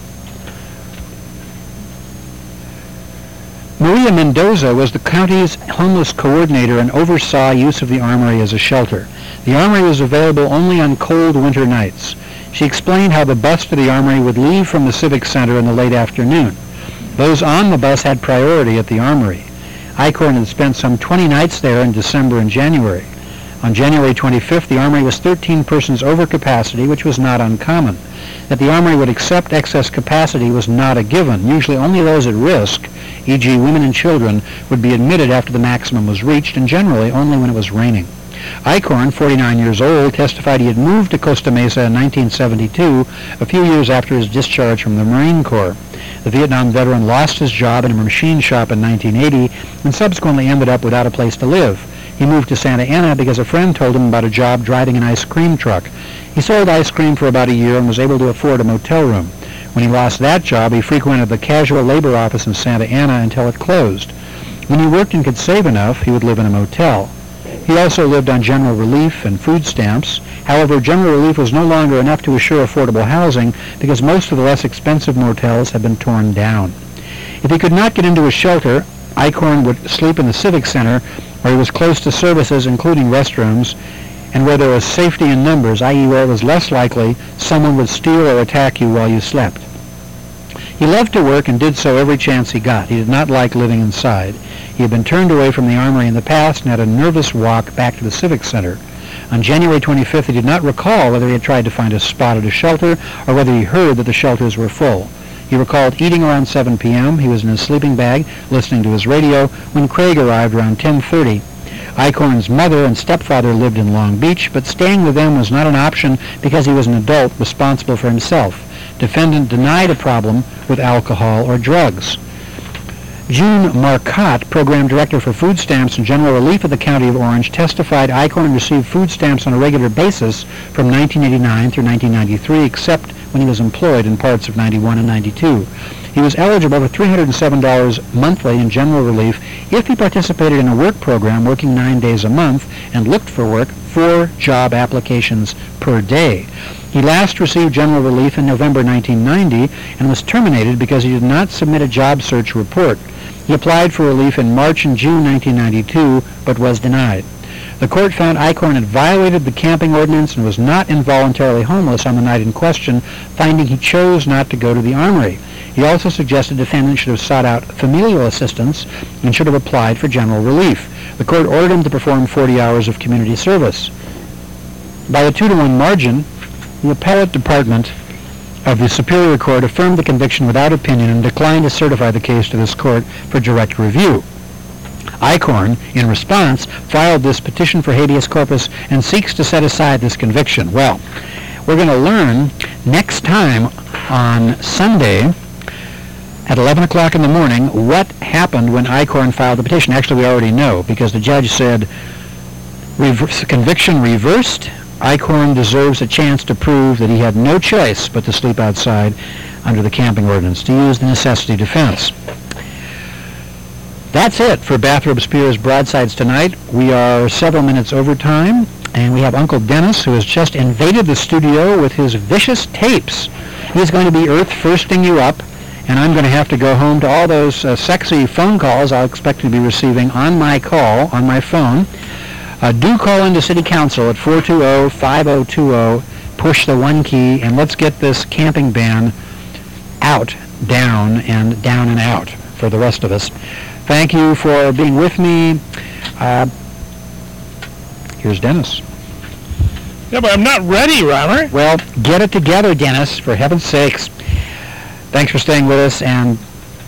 C: Maria Mendoza was the county's homeless coordinator and oversaw use of the Armory as a shelter. The Armory was available only on cold winter nights. She explained how the bus to the Armory would leave from the Civic Center in the late afternoon. Those on the bus had priority at the Armory. Icorn had spent some twenty nights there in December and January. On January twenty-fifth, the Armory was thirteen persons over capacity, which was not uncommon. That the Armory would accept excess capacity was not a given. Usually only those at risk, for example women and children, would be admitted after the maximum was reached, and generally only when it was raining. Icorn, forty-nine years old, testified he had moved to Costa Mesa in nineteen seventy-two, a few years after his discharge from the Marine Corps. The Vietnam veteran lost his job in a machine shop in nineteen eighty and subsequently ended up without a place to live. He moved to Santa Ana because a friend told him about a job driving an ice cream truck. He sold ice cream for about a year and was able to afford a motel room. When he lost that job, he frequented the casual labor office in Santa Ana until it closed. When he worked and could save enough, he would live in a motel. He also lived on general relief and food stamps. However, general relief was no longer enough to assure affordable housing because most of the less expensive motels had been torn down. If he could not get into a shelter, Icorn would sleep in the Civic Center, where he was close to services including restrooms, and where there was safety in numbers, that is where it was less likely someone would steal or attack you while you slept. He loved to work and did so every chance he got. He did not like living inside. He had been turned away from the Armory in the past and had a nervous walk back to the Civic Center. On January twenty-fifth, he did not recall whether he had tried to find a spot at a shelter or whether he heard that the shelters were full. He recalled eating around seven p.m. He was in his sleeping bag, listening to his radio, when Craig arrived around ten thirty. Icorn's mother and stepfather lived in Long Beach, but staying with them was not an option because he was an adult responsible for himself. Defendant denied a problem with alcohol or drugs. June Marcotte, Program Director for Food Stamps and General Relief of the County of Orange, testified Icorn received food stamps on a regular basis from nineteen eighty-nine through nineteen ninety-three, except when he was employed in parts of ninety-one and ninety-two. He was eligible for three hundred seven dollars monthly in general relief if he participated in a work program working nine days a month and looked for work, four job applications per day. He last received general relief in November nineteen ninety and was terminated because he did not submit a job search report. He applied for relief in March and June nineteen ninety-two, but was denied. The court found Icorn had violated the camping ordinance and was not involuntarily homeless on the night in question, finding he chose not to go to the Armory. He also suggested defendant should have sought out familial assistance and should have applied for general relief. The court ordered him to perform forty hours of community service. By a two to one margin, the appellate department of the Superior Court affirmed the conviction without opinion and declined to certify the case to this court for direct review. Icorn, in response, filed this petition for habeas corpus and seeks to set aside this conviction. Well, we're going to learn next time on Sunday at eleven o'clock in the morning what happened when Icorn filed the petition. Actually, we already know because the judge said reverse, conviction reversed. Icorn deserves a chance to prove that he had no choice but to sleep outside under the camping ordinance, to use the necessity defense. That's it for Bathrobe Spears Broadsides tonight. We are several minutes over time, and we have Uncle Dennis, who has just invaded the studio with his vicious tapes. He's going to be earth firsting you up, and I'm going to have to go home to all those uh, sexy phone calls I'll expect to be receiving on my call, on my phone. Uh, do call into City Council at four two zero, five zero two zero, push the one key, and let's get this camping ban out, down, and down and out for the rest of us. Thank you for being with me. Uh, here's Dennis.
N: Yeah, but I'm not ready, Robert.
C: Well, get it together, Dennis, for heaven's sakes. Thanks for staying with us, and,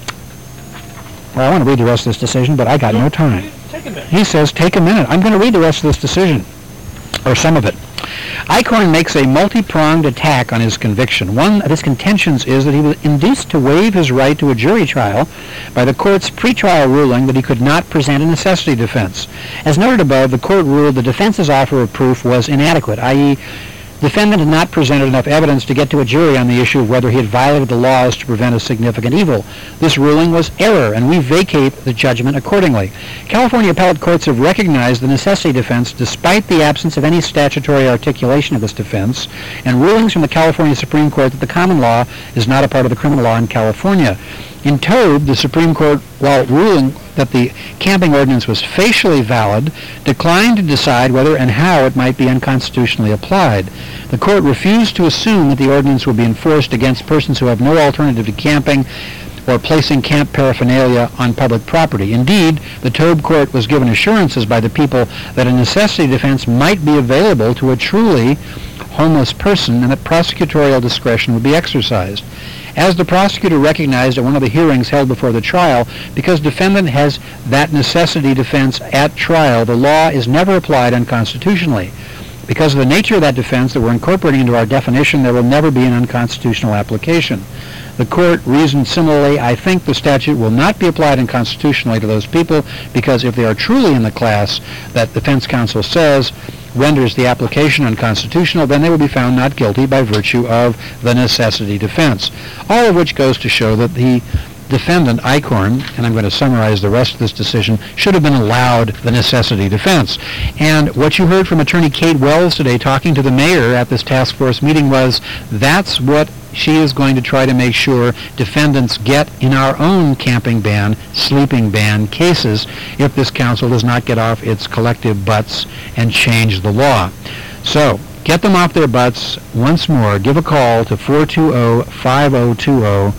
C: well, I want to read the rest of this decision, but I got no time.
N: Take a minute.
C: He says, take a minute. I'm going to read the rest of this decision, or some of it. Eichhorn makes a multi-pronged attack on his conviction. One of his contentions is that he was induced to waive his right to a jury trial by the court's pretrial ruling that he could not present a necessity defense. As noted above, the court ruled the defense's offer of proof was inadequate, that is, defendant had not presented enough evidence to get to a jury on the issue of whether he had violated the laws to prevent a significant evil. This ruling was error, and we vacate the judgment accordingly. California appellate courts have recognized the necessity defense despite the absence of any statutory articulation of this defense, and rulings from the California Supreme Court that the common law is not a part of the criminal law in California. In Tobe, the Supreme Court, while ruling that the camping ordinance was facially valid, declined to decide whether and how it might be unconstitutionally applied. The court refused to assume that the ordinance would be enforced against persons who have no alternative to camping or placing camp paraphernalia on public property. Indeed, the Tobe court was given assurances by the people that a necessity defense might be available to a truly homeless person and that prosecutorial discretion would be exercised. As the prosecutor recognized at one of the hearings held before the trial, because defendant has that necessity defense at trial, the law is never applied unconstitutionally. Because of the nature of that defense that we're incorporating into our definition, there will never be an unconstitutional application. The court reasoned similarly. I think the statute will not be applied unconstitutionally to those people because if they are truly in the class that defense counsel says renders the application unconstitutional, then they will be found not guilty by virtue of the necessity defense. All of which goes to show that the defendant, Eichhorn, and I'm going to summarize the rest of this decision, should have been allowed the necessity defense. And what you heard from Attorney Kate Wells today talking to the mayor at this task force meeting was that's what she is going to try to make sure defendants get in our own camping ban, sleeping ban cases if this council does not get off its collective butts and change the law. So, get them off their butts. Once more, give a call to four two zero, five zero two zero,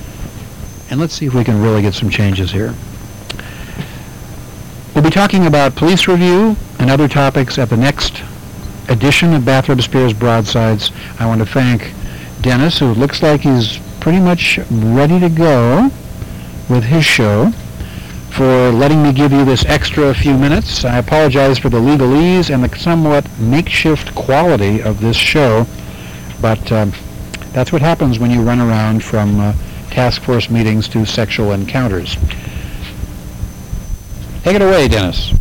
C: and let's see if we can really get some changes here. We'll be talking about police review and other topics at the next edition of Bathrop Spears Broadsides. I want to thank Dennis, who looks like he's pretty much ready to go with his show, for letting me give you this extra few minutes. I apologize for the legalese and the somewhat makeshift quality of this show, but um, that's what happens when you run around from uh, task force meetings to sexual encounters. Take it away, Dennis.